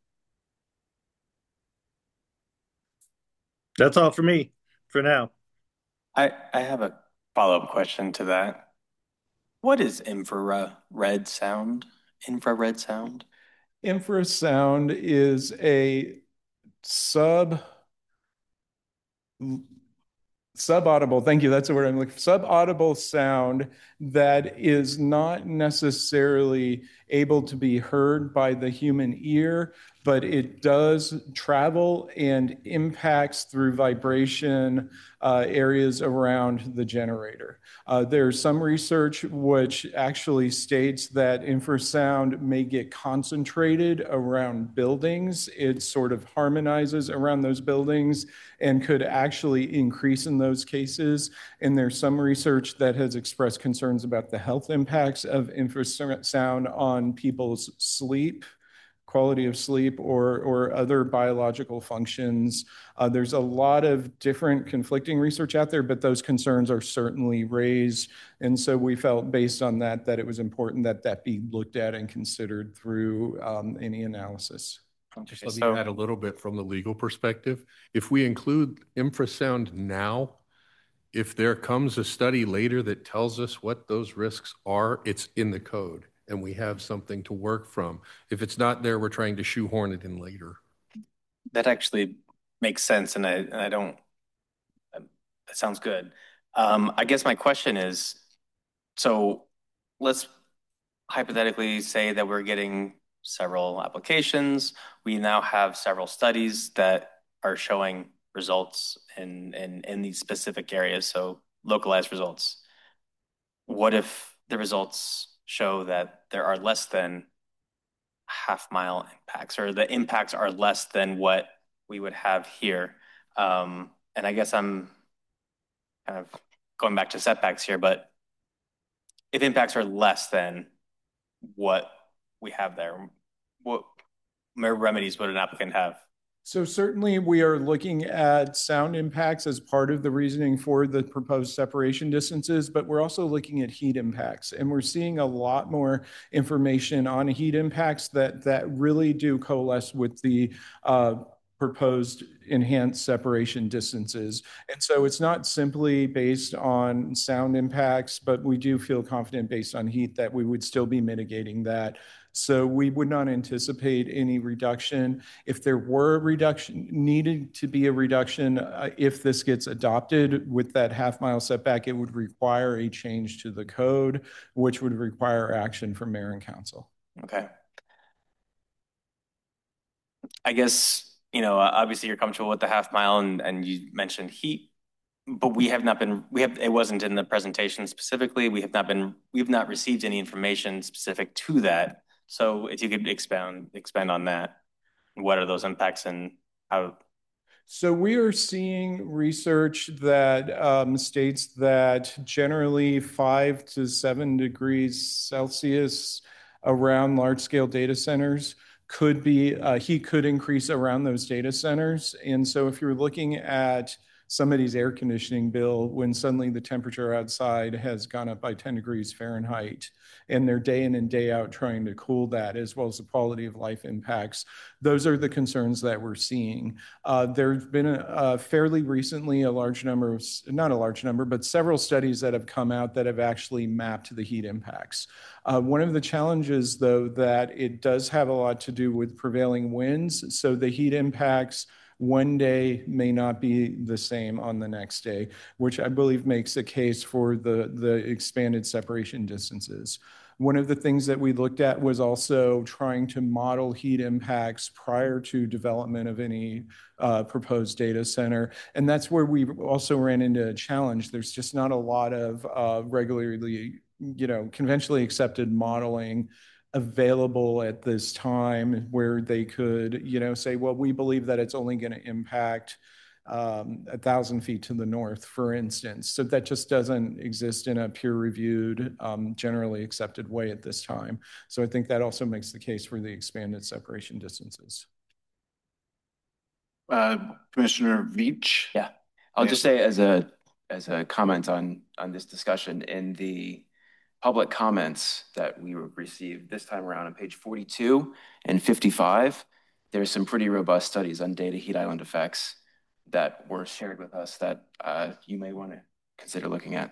That's all for me for now. I have a follow-up question to that. What is infrared sound? Infrared sound? Infrasound is a subaudible, thank you, that's the word I'm looking for. Subaudible sound that is not necessarily able to be heard by the human ear, but it does travel and impacts through vibration areas around the generator. There's some research which actually states that infrasound may get concentrated around buildings. It sort of harmonizes around those buildings and could actually increase in those cases. And there's some research that has expressed concerns about the health impacts of infrasound on people's sleep, quality of sleep, or other biological functions. There's a lot of different conflicting research out there, but those concerns are certainly raised. And so we felt, based on that it was important that that be looked at and considered through any analysis. Just let me add a little bit from the legal perspective. If we include infrasound now, if there comes a study later that tells us what those risks are, it's in the code and we have something to work from. If it's not there, we're trying to shoehorn it in later. That actually makes sense, and I don't. That sounds good. I guess my question is, so let's hypothetically say that we're getting several applications. We now have several studies that are showing results in these specific areas, so localized results. What if the results show that there are less than half-mile impacts, or the impacts are less than what we would have here? And I guess I'm kind of going back to setbacks here, but if impacts are less than what we have there, what remedies would an applicant have? So certainly we are looking at sound impacts as part of the reasoning for the proposed separation distances, but we're also looking at heat impacts. And we're seeing a lot more information on heat impacts that really do coalesce with the proposed enhanced separation distances. And so it's not simply based on sound impacts, but we do feel confident based on heat that we would still be mitigating that. So we would not anticipate any reduction. If there were a reduction, needed to be a reduction, if this gets adopted with that half-mile setback, it would require a change to the code, which would require action from mayor and council. Okay. I guess, obviously you're comfortable with the half-mile, and you mentioned heat, but it wasn't in the presentation specifically. We've not received any information specific to that. So if you could expand on that, what are those impacts and how? So we are seeing research that states that generally 5 to 7 degrees Celsius around large-scale data centers could be, heat could increase around those data centers. And so if you're looking at somebody's air conditioning bill when suddenly the temperature outside has gone up by 10 degrees Fahrenheit, and they're day in and day out trying to cool that, as well as the quality of life impacts. Those are the concerns that we're seeing. There's been fairly recently not a large number, but several studies that have come out that have actually mapped the heat impacts. One of the challenges, though, that it does have a lot to do with prevailing winds. So the heat impacts one day may not be the same on the next day, which I believe makes a case for the expanded separation distances. One of the things that we looked at was also trying to model heat impacts prior to development of any proposed data center. And that's where we also ran into a challenge. There's just not a lot of regularly, conventionally accepted modeling available at this time where they could, say, well, we believe that it's only going to impact 1,000 feet to the north, for instance. So that just doesn't exist in a peer-reviewed, generally accepted way at this time. So I think that also makes the case for the expanded separation distances. Commissioner Veach? Yeah, I'll just say as a comment on this discussion, in the public comments that we received this time around on page 42 and 55, there's some pretty robust studies on data heat island effects that were shared with us that you may want to consider looking at.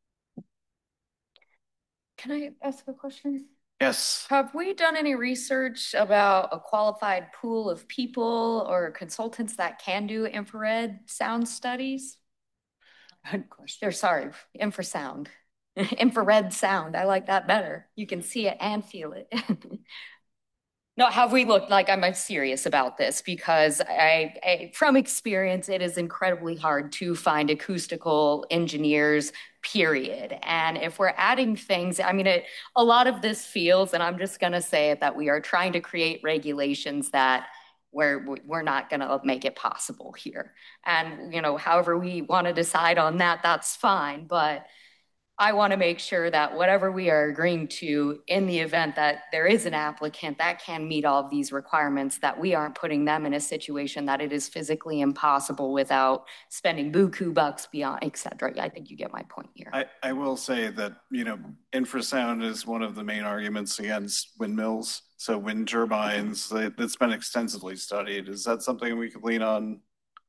Can I ask a question? Yes. Have we done any research about a qualified pool of people or consultants that can do infrared sound studies? Good question. Or sorry, infrasound. Infrared sound. I like that better. You can see it and feel it. No, have we looked? Like, I'm serious about this because I from experience, it is incredibly hard to find acoustical engineers, period. And if we're adding things, I mean, a lot of this feels, and I'm just going to say it, that we are trying to create regulations that we're not going to make it possible here. And, however we want to decide on that, that's fine. But I want to make sure that whatever we are agreeing to, in the event that there is an applicant that can meet all of these requirements, that we aren't putting them in a situation that it is physically impossible without spending buku bucks beyond, et cetera. I think you get my point here. I will say that, infrasound is one of the main arguments against windmills. So wind turbines, that's been extensively studied. Is that something we could lean on?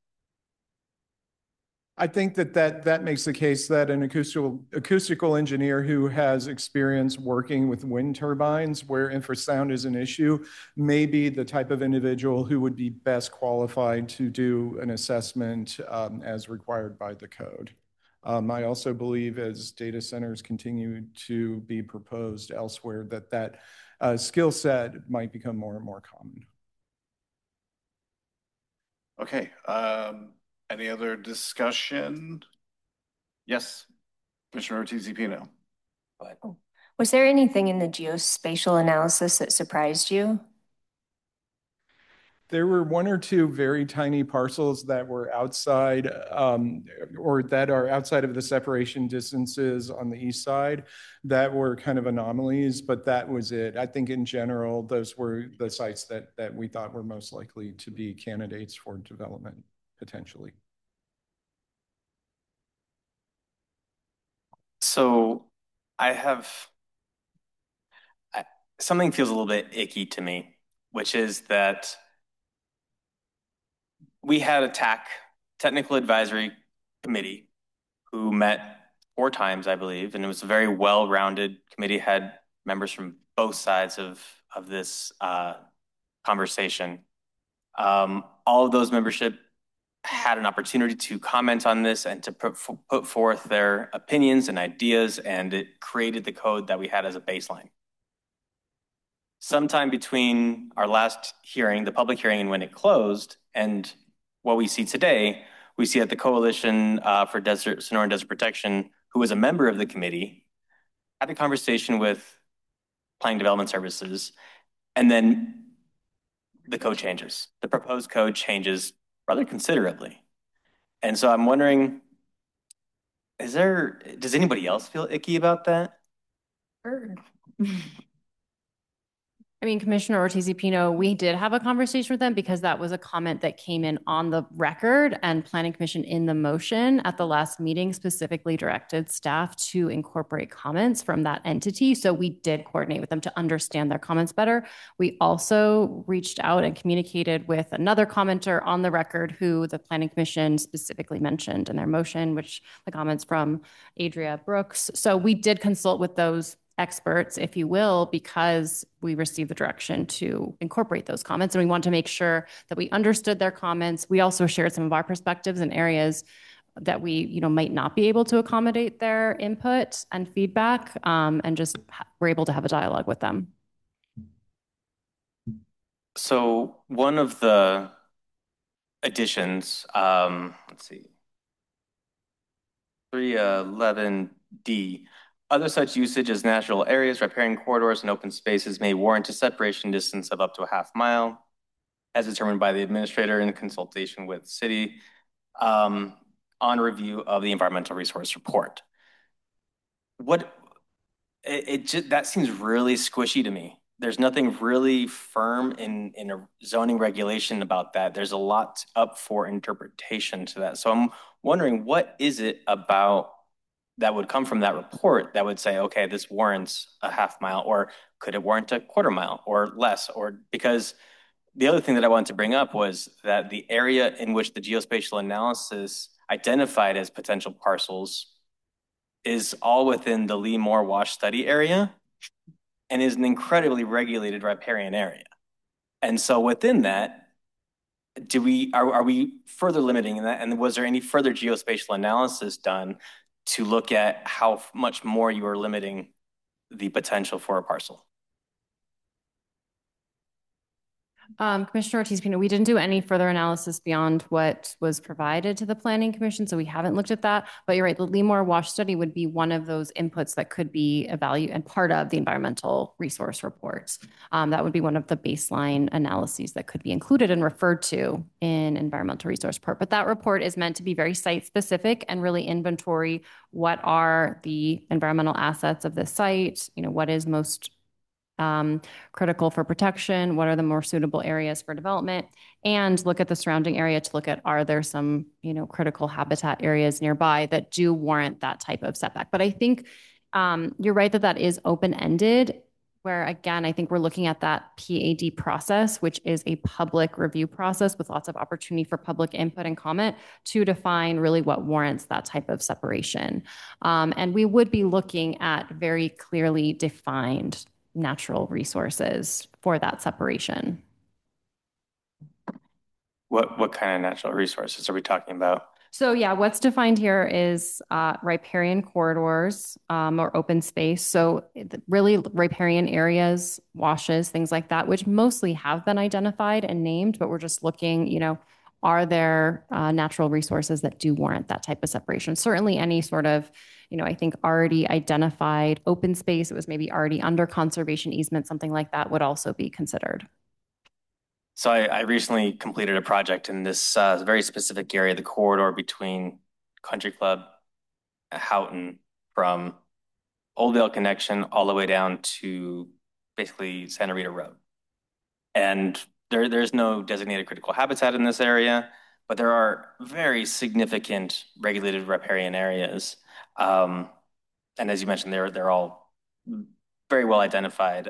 I think that makes the case that an acoustical engineer who has experience working with wind turbines where infrasound is an issue may be the type of individual who would be best qualified to do an assessment as required by the code. I also believe as data centers continue to be proposed elsewhere that skill set might become more and more common. Okay. Any other discussion? Yes, Commissioner Ortiz-Pino. Was there anything in the geospatial analysis that surprised you? There were one or two very tiny parcels that were outside or that are outside of the separation distances on the east side that were kind of anomalies, but that was it. I think in general, those were the sites that we thought were most likely to be candidates for development potentially. So something feels a little bit icky to me, which is that we had a technical advisory committee who met 4 times, I believe, and it was a very well-rounded committee, had members from both sides of this conversation. All of those membership had an opportunity to comment on this and to put forth their opinions and ideas, and it created the code that we had as a baseline. Sometime between our last hearing, the public hearing, and when it closed, and what we see today, we see that the Coalition for Sonoran Desert Protection, who was a member of the committee, had a conversation with Planning Development Services, and then the code changes. The proposed code changes rather considerably. And so I'm wondering, does anybody else feel icky about that? Sure. I mean, Commissioner Ortiz-Pino, we did have a conversation with them because that was a comment that came in on the record, and Planning Commission in the motion at the last meeting specifically directed staff to incorporate comments from that entity. So we did coordinate with them to understand their comments better. We also reached out and communicated with another commenter on the record who the Planning Commission specifically mentioned in their motion, which the comments from Adria Brooks. So we did consult with those experts, if you will, because we received the direction to incorporate those comments. And we want to make sure that we understood their comments. We also shared some of our perspectives in areas that we, might not be able to accommodate their input and feedback, and just we're able to have a dialogue with them. So one of the additions, let's see, 311D, other such usage as natural areas, riparian corridors, and open spaces may warrant a separation distance of up to a ½ mile, as determined by the administrator in consultation with city, on review of the environmental resource report. That seems really squishy to me. There's nothing really firm in a zoning regulation about that. There's a lot up for interpretation to that. So I'm wondering, what is it about that would come from that report that would say, okay, this warrants a ½ mile, or could it warrant a ½ mile or less? Or because the other thing that I wanted to bring up was that the area in which the geospatial analysis identified as potential parcels is all within the Lee Moore Wash Study area and is an incredibly regulated riparian area. And so within that, are we further limiting that? And was there any further geospatial analysis done to look at how much more you are limiting the potential for a parcel? Commissioner Ortiz-Pino, we didn't do any further analysis beyond what was provided to the Planning Commission, so we haven't looked at that. But you're right, the Lee Moore Wash Study would be one of those inputs that could be evaluated and part of the environmental resource reports. That would be one of the baseline analyses that could be included and referred to in environmental resource report. But that report is meant to be very site specific and really inventory what are the environmental assets of this site, what is most critical for protection, what are the more suitable areas for development, and look at the surrounding area to look at, are there some, critical habitat areas nearby that do warrant that type of setback. But I think you're right that is open-ended, where again, I think we're looking at that PAD process, which is a public review process with lots of opportunity for public input and comment to define really what warrants that type of separation. And we would be looking at very clearly defined natural resources for that separation. What kind of natural resources are we talking about? So yeah, what's defined here is riparian corridors or open space. So really riparian areas, washes, things like that, which mostly have been identified and named, but we're just looking, are there natural resources that do warrant that type of separation? Certainly any sort of, I think already identified open space, it was maybe already under conservation easement, something like that would also be considered. So I recently completed a project in this very specific area, the corridor between Country Club, Houghton, from Oldvale Connection all the way down to basically Santa Rita Road. And there's no designated critical habitat in this area, but there are very significant regulated riparian areas. And as you mentioned, they're all very well identified.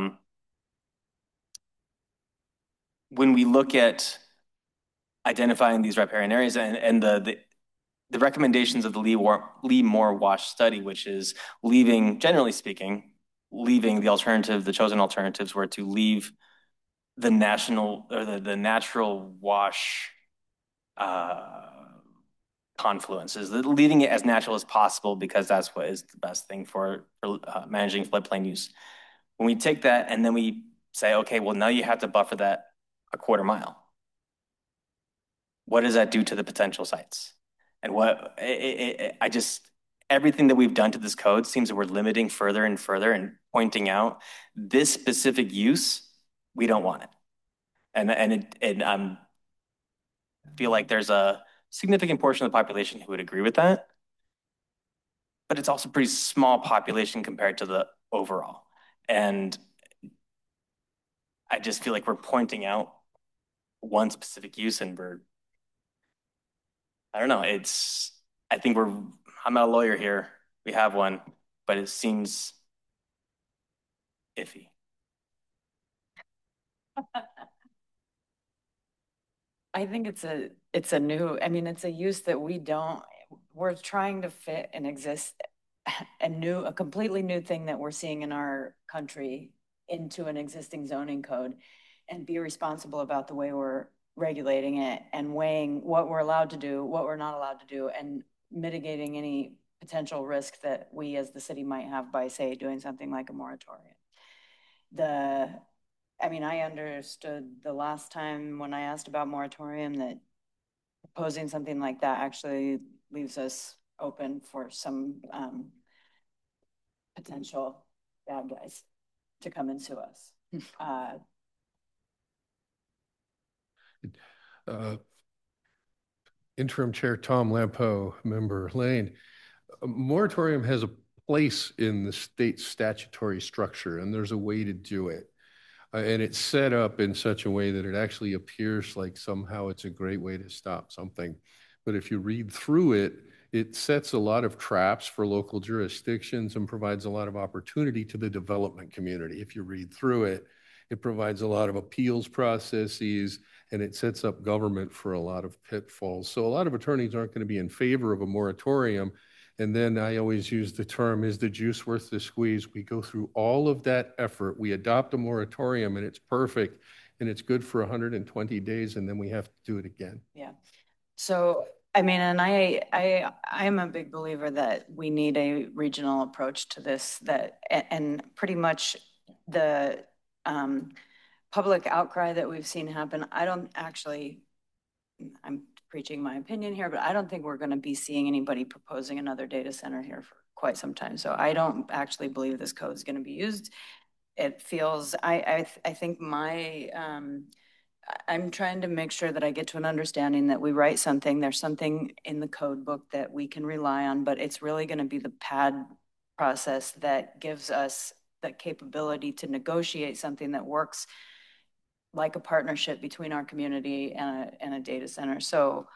When we look at identifying these riparian areas and the recommendations of the Lee Moore Wash study, which is generally speaking, leaving the chosen alternatives were to leave the natural wash confluences, leaving it as natural as possible because that's what is the best thing for managing floodplain use. When we take that and then we say, okay, well, now you have to buffer that a quarter mile. What does that do to the potential sites? And everything that we've done to this code seems that we're limiting further and further and pointing out this specific use, we don't want it. And I feel like there's a significant portion of the population who would agree with that, but it's also a pretty small population compared to the overall. And I just feel like we're pointing out one specific use and I don't know, I'm not a lawyer here. We have one, but it seems iffy. I think it's a use that we're trying to fit and exist a completely new thing that we're seeing in our country into an existing zoning code and be responsible about the way we're regulating it and weighing what we're allowed to do, what we're not allowed to do, and mitigating any potential risk that we as the city might have by, say, doing something like a moratorium. I understood the last time when I asked about moratorium that proposing something like that actually leaves us open for some potential bad guys to come and sue us. Interim Chair Tom Lampo, Member Lane. A moratorium has a place in the state statutory structure, and there's a way to do it. And it's set up in such a way that it actually appears like somehow it's a great way to stop something. But if you read through it, it sets a lot of traps for local jurisdictions and provides a lot of opportunity to the development community. If you read through it, it provides a lot of appeals processes, and it sets up government for a lot of pitfalls. So a lot of attorneys aren't going to be in favor of a moratorium. And then I always use the term, is the juice worth the squeeze? We go through all of that effort. We adopt a moratorium and it's perfect and it's good for 120 days and then we have to do it again. Yeah. So, and I am a big believer that we need a regional approach to this and pretty much the public outcry that we've seen happen. I'm preaching my opinion here, but I don't think we're going to be seeing anybody proposing another data center here for quite some time. So I don't actually believe this code is going to be used. It feels, I think I'm trying to make sure that I get to an understanding that we write something, there's something in the code book that we can rely on, but it's really going to be the PAD process that gives us the capability to negotiate something that works like a partnership between our community and a data center. So,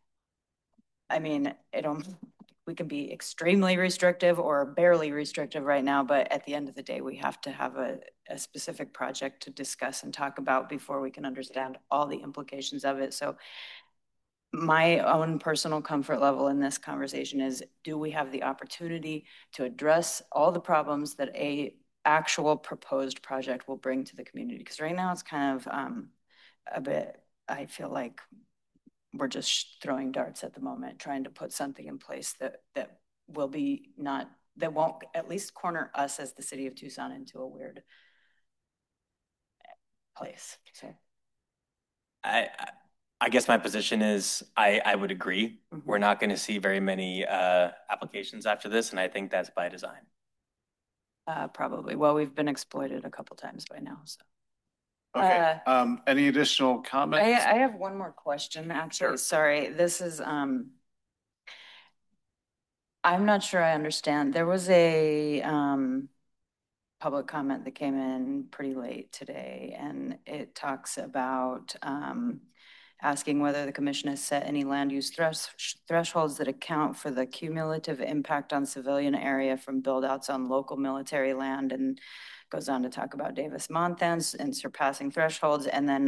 we can be extremely restrictive or barely restrictive right now, but at the end of the day, we have to have a specific project to discuss and talk about before we can understand all the implications of it. So my own personal comfort level in this conversation is, do we have the opportunity to address all the problems that a actual proposed project will bring to the community? Because right now it's kind of a bit, I feel like we're just throwing darts at the moment, trying to put something in place that will be not, that won't at least corner us as the city of Tucson into a weird place. So I guess my position is I would agree. Mm-hmm. We're not going to see very many applications after this, and I think that's by design. Probably. Well, we've been exploited a couple times by now, so. Okay. Any additional comments? I have one more question, actually. Sure. Sorry. This is, I'm not sure I understand. There was a public comment that came in pretty late today, and it talks about asking whether the commission has set any land use thresholds that account for the cumulative impact on civilian area from build-outs on local military land, and goes on to talk about Davis-Monthan and surpassing thresholds. And then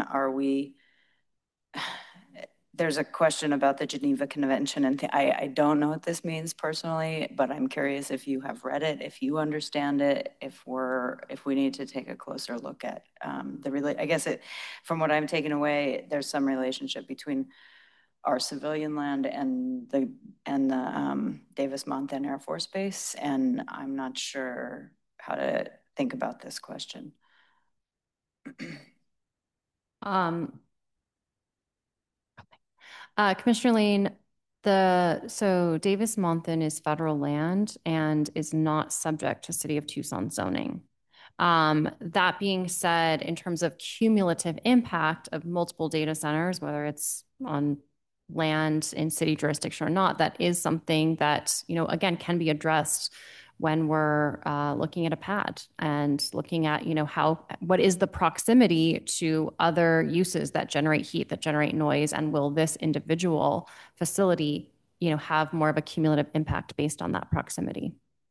there's a question about the Geneva Convention, and I don't know what this means personally, but I'm curious if you have read it, if you understand it, if we need to take a closer look at I guess from what I'm taking away, there's some relationship between our civilian land and the Davis-Monthan Air Force Base, and I'm not sure how to think about this question. Commissioner Lane, so Davis-Monthan is federal land and is not subject to City of Tucson zoning. That being said, in terms of cumulative impact of multiple data centers, whether it's on land in city jurisdiction or not, that is something that, again, can be addressed when we're looking at a pad and looking at, what is the proximity to other uses that generate heat, that generate noise, and will this individual facility, have more of a cumulative impact based on that proximity?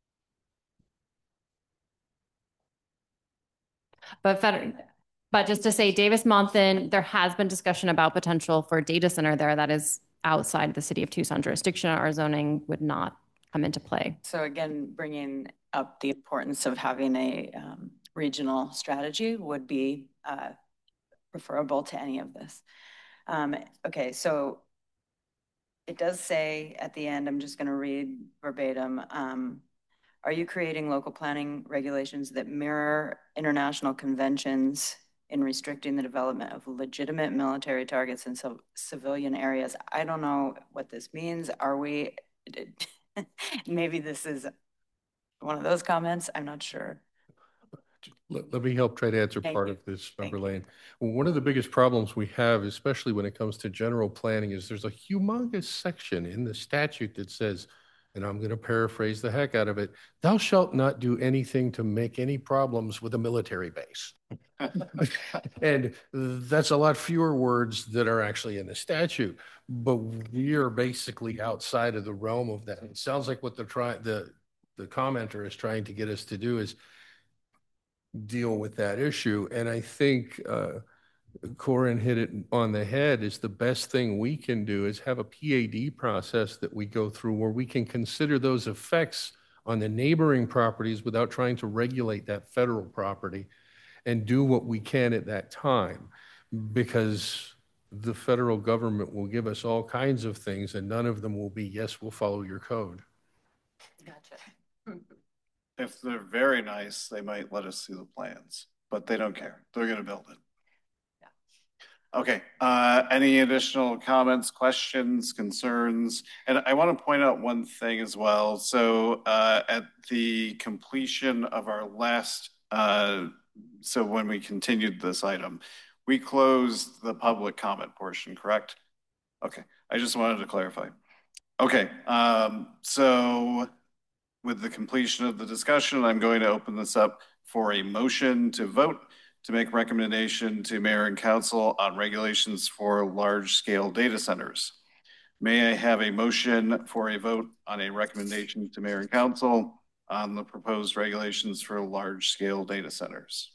But just to say, Davis-Monthan, there has been discussion about potential for a data center there that is outside the City of Tucson jurisdiction. Our zoning would not come into play. So again, bringing up the importance of having a regional strategy would be preferable to any of this. Okay, so it does say at the end, I'm just going to read verbatim, are you creating local planning regulations that mirror international conventions in restricting the development of legitimate military targets in civilian areas? I don't know what this means. Are we... Maybe this is one of those comments. I'm not sure. Let me help try to answer part of this, Member Lane. One of the biggest problems we have, especially when it comes to general planning, is there's a humongous section in the statute that says, and I'm going to paraphrase the heck out of it, thou shalt not do anything to make any problems with a military base. And that's a lot fewer words that are actually in the statute, but we are basically outside of the realm of that. It sounds like what the commenter is trying to get us to do is deal with that issue. And I think Corin hit it on the head, is the best thing we can do is have a PAD process that we go through where we can consider those effects on the neighboring properties without trying to regulate that federal property, and do what we can at that time, because the federal government will give us all kinds of things and none of them will be, yes, we'll follow your code. Gotcha. If they're very nice, they might let us see the plans, but they don't care. They're going to build it. Yeah. Okay. Any additional comments, questions, concerns? And I want to point out one thing as well. So at the completion of our last so when we continued this item, we closed the public comment portion, correct? Okay, I just wanted to clarify. Okay, so with the completion of the discussion, I'm going to open this up for a motion to vote to make recommendation to Mayor and Council on regulations for large-scale data centers. May I have a motion for a vote on a recommendation to Mayor and Council on the proposed regulations for large-scale data centers?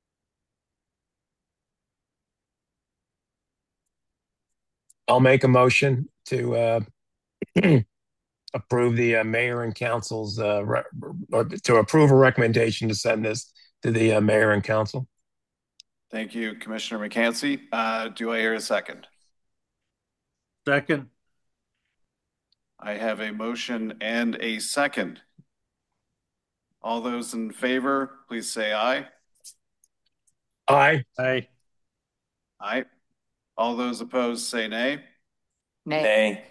I'll make a motion to approve the mayor and council's or to approve a recommendation to send this to the mayor and council. Thank you, Commissioner McCancy. Do I hear a second? Second. I have a motion and a second. All those in favor, please say aye. Aye. Aye. Aye. All those opposed say nay. Nay.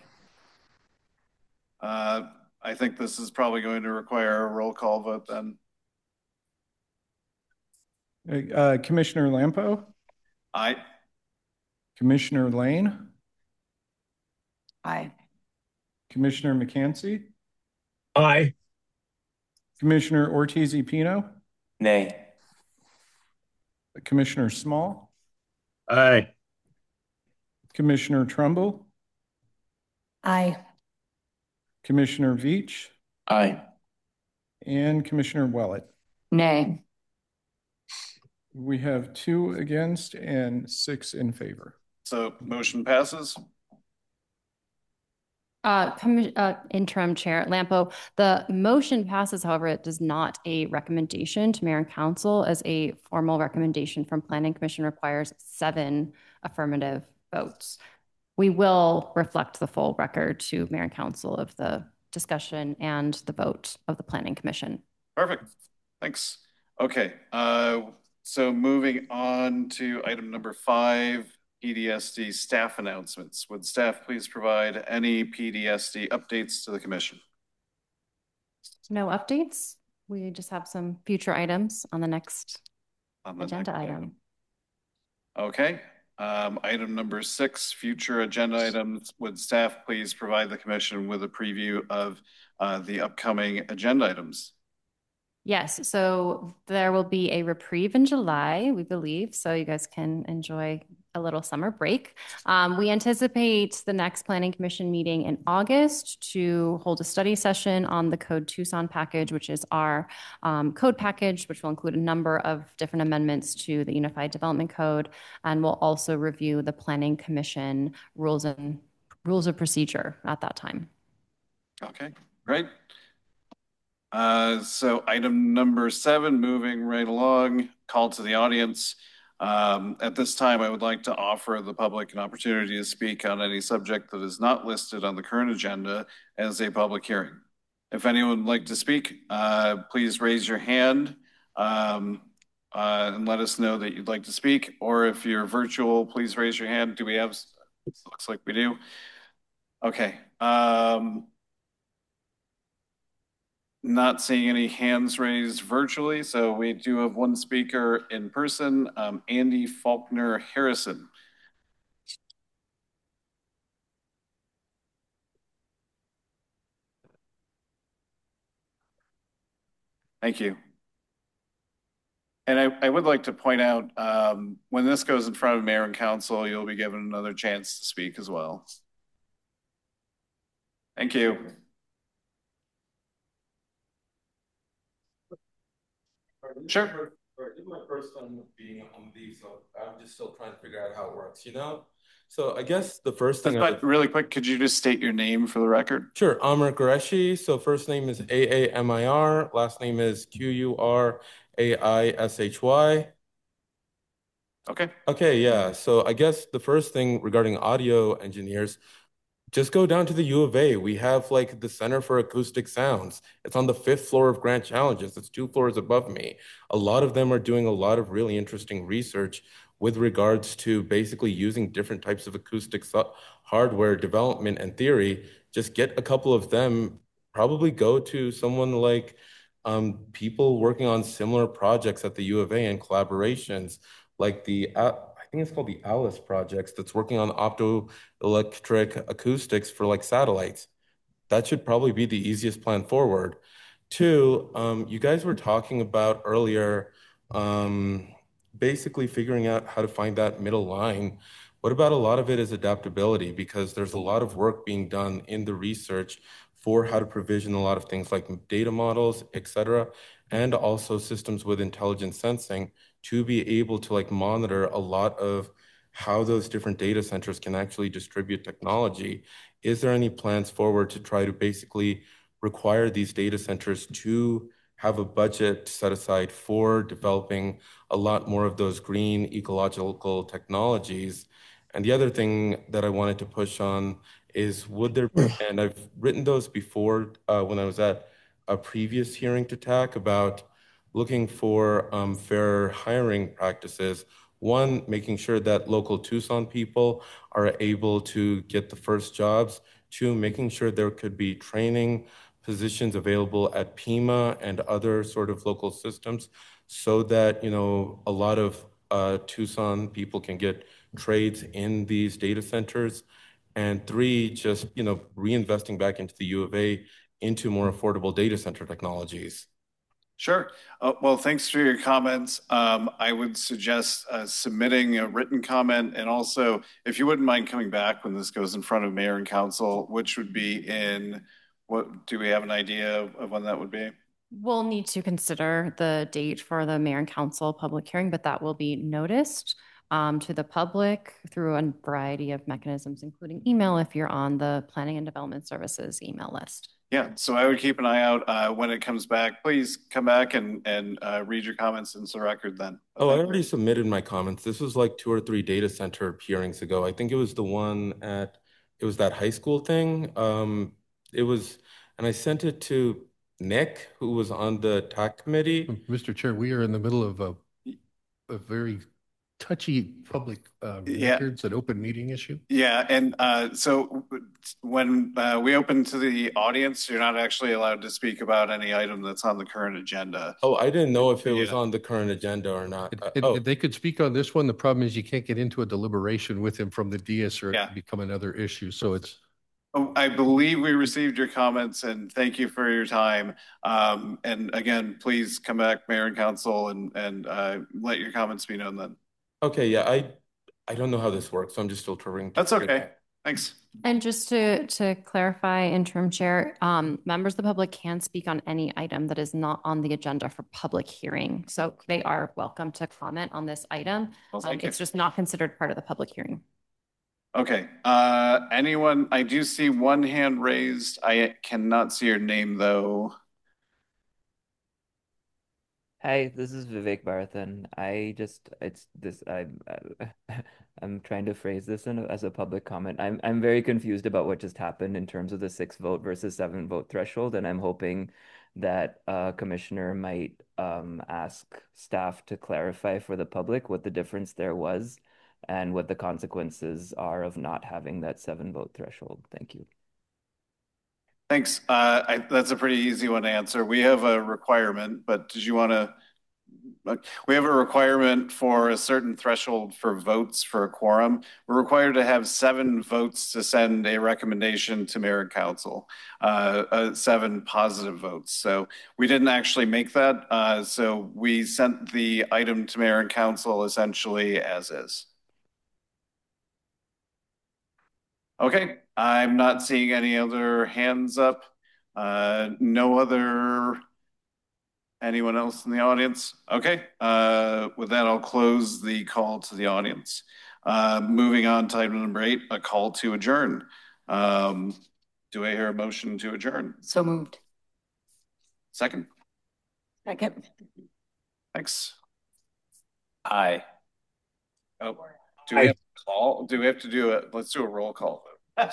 I think this is probably going to require a roll call vote then. Commissioner Lampo, Aye. Commissioner Lane, Aye. Commissioner McCancy, Aye. Commissioner Ortiz-Pino, Nay. Commissioner Small, Aye. Commissioner Trumbull, Aye. Commissioner Veach, Aye. and Commissioner Willett. Nay. We have 2 against and 6 in favor. So motion passes. Interim Chair Lampo, the motion passes, however, it does not a recommendation to Mayor and Council, as a formal recommendation from Planning Commission requires 7 affirmative votes. We will reflect the full record to Mayor and Council of the discussion and the vote of the Planning Commission. Perfect. Thanks. Okay. So moving on to item number 5, PDSD staff announcements. Would staff please provide any PDSD updates to the commission? No updates. We just have some future items on the next agenda item. Okay. Item number 6, future agenda items. Would staff please provide the commission with a preview of the upcoming agenda items? Yes, so there will be a reprieve in July, we believe, so you guys can enjoy a little summer break. We anticipate the next Planning Commission meeting in August to hold a study session on the Code Tucson package, which is our code package, which will include a number of different amendments to the Unified Development Code, and we'll also review the Planning Commission rules of procedure at that time. Okay, great. So item number 7, moving right along, call to the audience. At this time, I would like to offer the public an opportunity to speak on any subject that is not listed on the current agenda as a public hearing. If anyone would like to speak, please raise your hand and let us know that you'd like to speak. Or if you're virtual, please raise your hand. Do we have? Looks like we do. Okay. Not seeing any hands raised virtually, so we do have one speaker in person, Andy Faulkner Harrison. Thank you. And I would like to point out, when this goes in front of Mayor and Council, you'll be given another chance to speak as well. Thank you. Sure. This is my first time being on these, so I'm just still trying to figure out how it works, So I guess the first thing. Really quick, could you just state your name for the record? Sure, Amir Qureshi. So first name is Aamir, last name is Quraishy. Okay. Okay, yeah. So I guess the first thing regarding audio engineers, just go down to the U of A. We have like the Center for Acoustic Sounds. It's on the 5th floor of Grant Challenges. It's 2 floors above me. A lot of them are doing a lot of really interesting research with regards to basically using different types of acoustic hardware development and theory. Just get a couple of them, probably go to someone like people working on similar projects at the U of A and collaborations like I think it's called the ALICE projects that's working on optoelectric acoustics for like satellites. That should probably be the easiest plan forward. 2, you guys were talking about earlier, basically figuring out how to find that middle line. What about a lot of it is adaptability? Because there's a lot of work being done in the research for how to provision a lot of things like data models, et cetera, and also systems with intelligent sensing to be able to like monitor a lot of how those different data centers can actually distribute technology. Is there any plans forward to try to basically require these data centers to have a budget set aside for developing a lot more of those green ecological technologies? And the other thing that I wanted to push on is would there, and I've written those before when I was at a previous hearing to TAC about looking for fair hiring practices. One, making sure that local Tucson people are able to get the first jobs. Two, making sure there could be training positions available at Pima and other sort of local systems so that, a lot of Tucson people can get trades in these data centers. And three, just, reinvesting back into the U of A into more affordable data center technologies. Sure. Well, thanks for your comments. I would suggest submitting a written comment, and also, if you wouldn't mind coming back when this goes in front of mayor and council, which would be do we have an idea of when that would be? We'll need to consider the date for the mayor and council public hearing, but that will be noticed to the public through a variety of mechanisms, including email if you're on the Planning and Development Services email list. Yeah, so I would keep an eye out when it comes back. Please come back and read your comments into the record then. Oh, I already submitted my comments. This was like 2 or 3 data center hearings ago. I think it was it was that high school thing. And I sent it to Nick, who was on the TAC committee. Mr. Chair, we are in the middle of a very touchy public records and open meeting issue. Yeah, and so when we open to the audience, you're not actually allowed to speak about any item that's on the current agenda. Oh, I didn't know if it was on the current agenda or not. They could speak on this one. The problem is you can't get into a deliberation with him from the dais, or it could become another issue. So it's. Oh, I believe we received your comments, and thank you for your time. And again, please come back, Mayor and Council, and let your comments be known then. Okay, yeah, I don't know how this works, so I'm just filtering. That's okay. Thanks. And just to clarify, Interim Chair, members of the public can speak on any item that is not on the agenda for public hearing. So they are welcome to comment on this item. It's just not considered part of the public hearing. Okay. Anyone? I do see one hand raised. I cannot see your name though. Hi, this is Vivek Bharathan. I'm trying to phrase this as a public comment. I'm very confused about what just happened in terms of the 6 vote versus 7 vote threshold, and I'm hoping that Commissioner might ask staff to clarify for the public what the difference there was and what the consequences are of not having that 7 vote threshold. Thank you. Thanks. That's a pretty easy one to answer. We have a requirement, but did you want to? We have a requirement for a certain threshold for votes for a quorum. We're required to have 7 votes to send a recommendation to Mayor and Council, 7 positive votes. So we didn't actually make that. So we sent the item to Mayor and Council essentially as is. Okay, I'm not seeing any other hands up. No other, anyone else in the audience? Okay, with that, I'll close the call to the audience. Moving on to item number 8, a call to adjourn. Do I hear a motion to adjourn? So moved. Second? Second. Thanks. Aye. Oh, do we have to call? Do we have to do it? Let's do a roll call.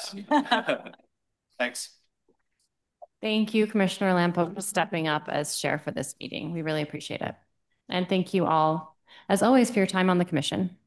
Thanks. Thank you, Commissioner Lampo, for stepping up as chair for this meeting. We really appreciate it. And thank you all, as always, for your time on the commission.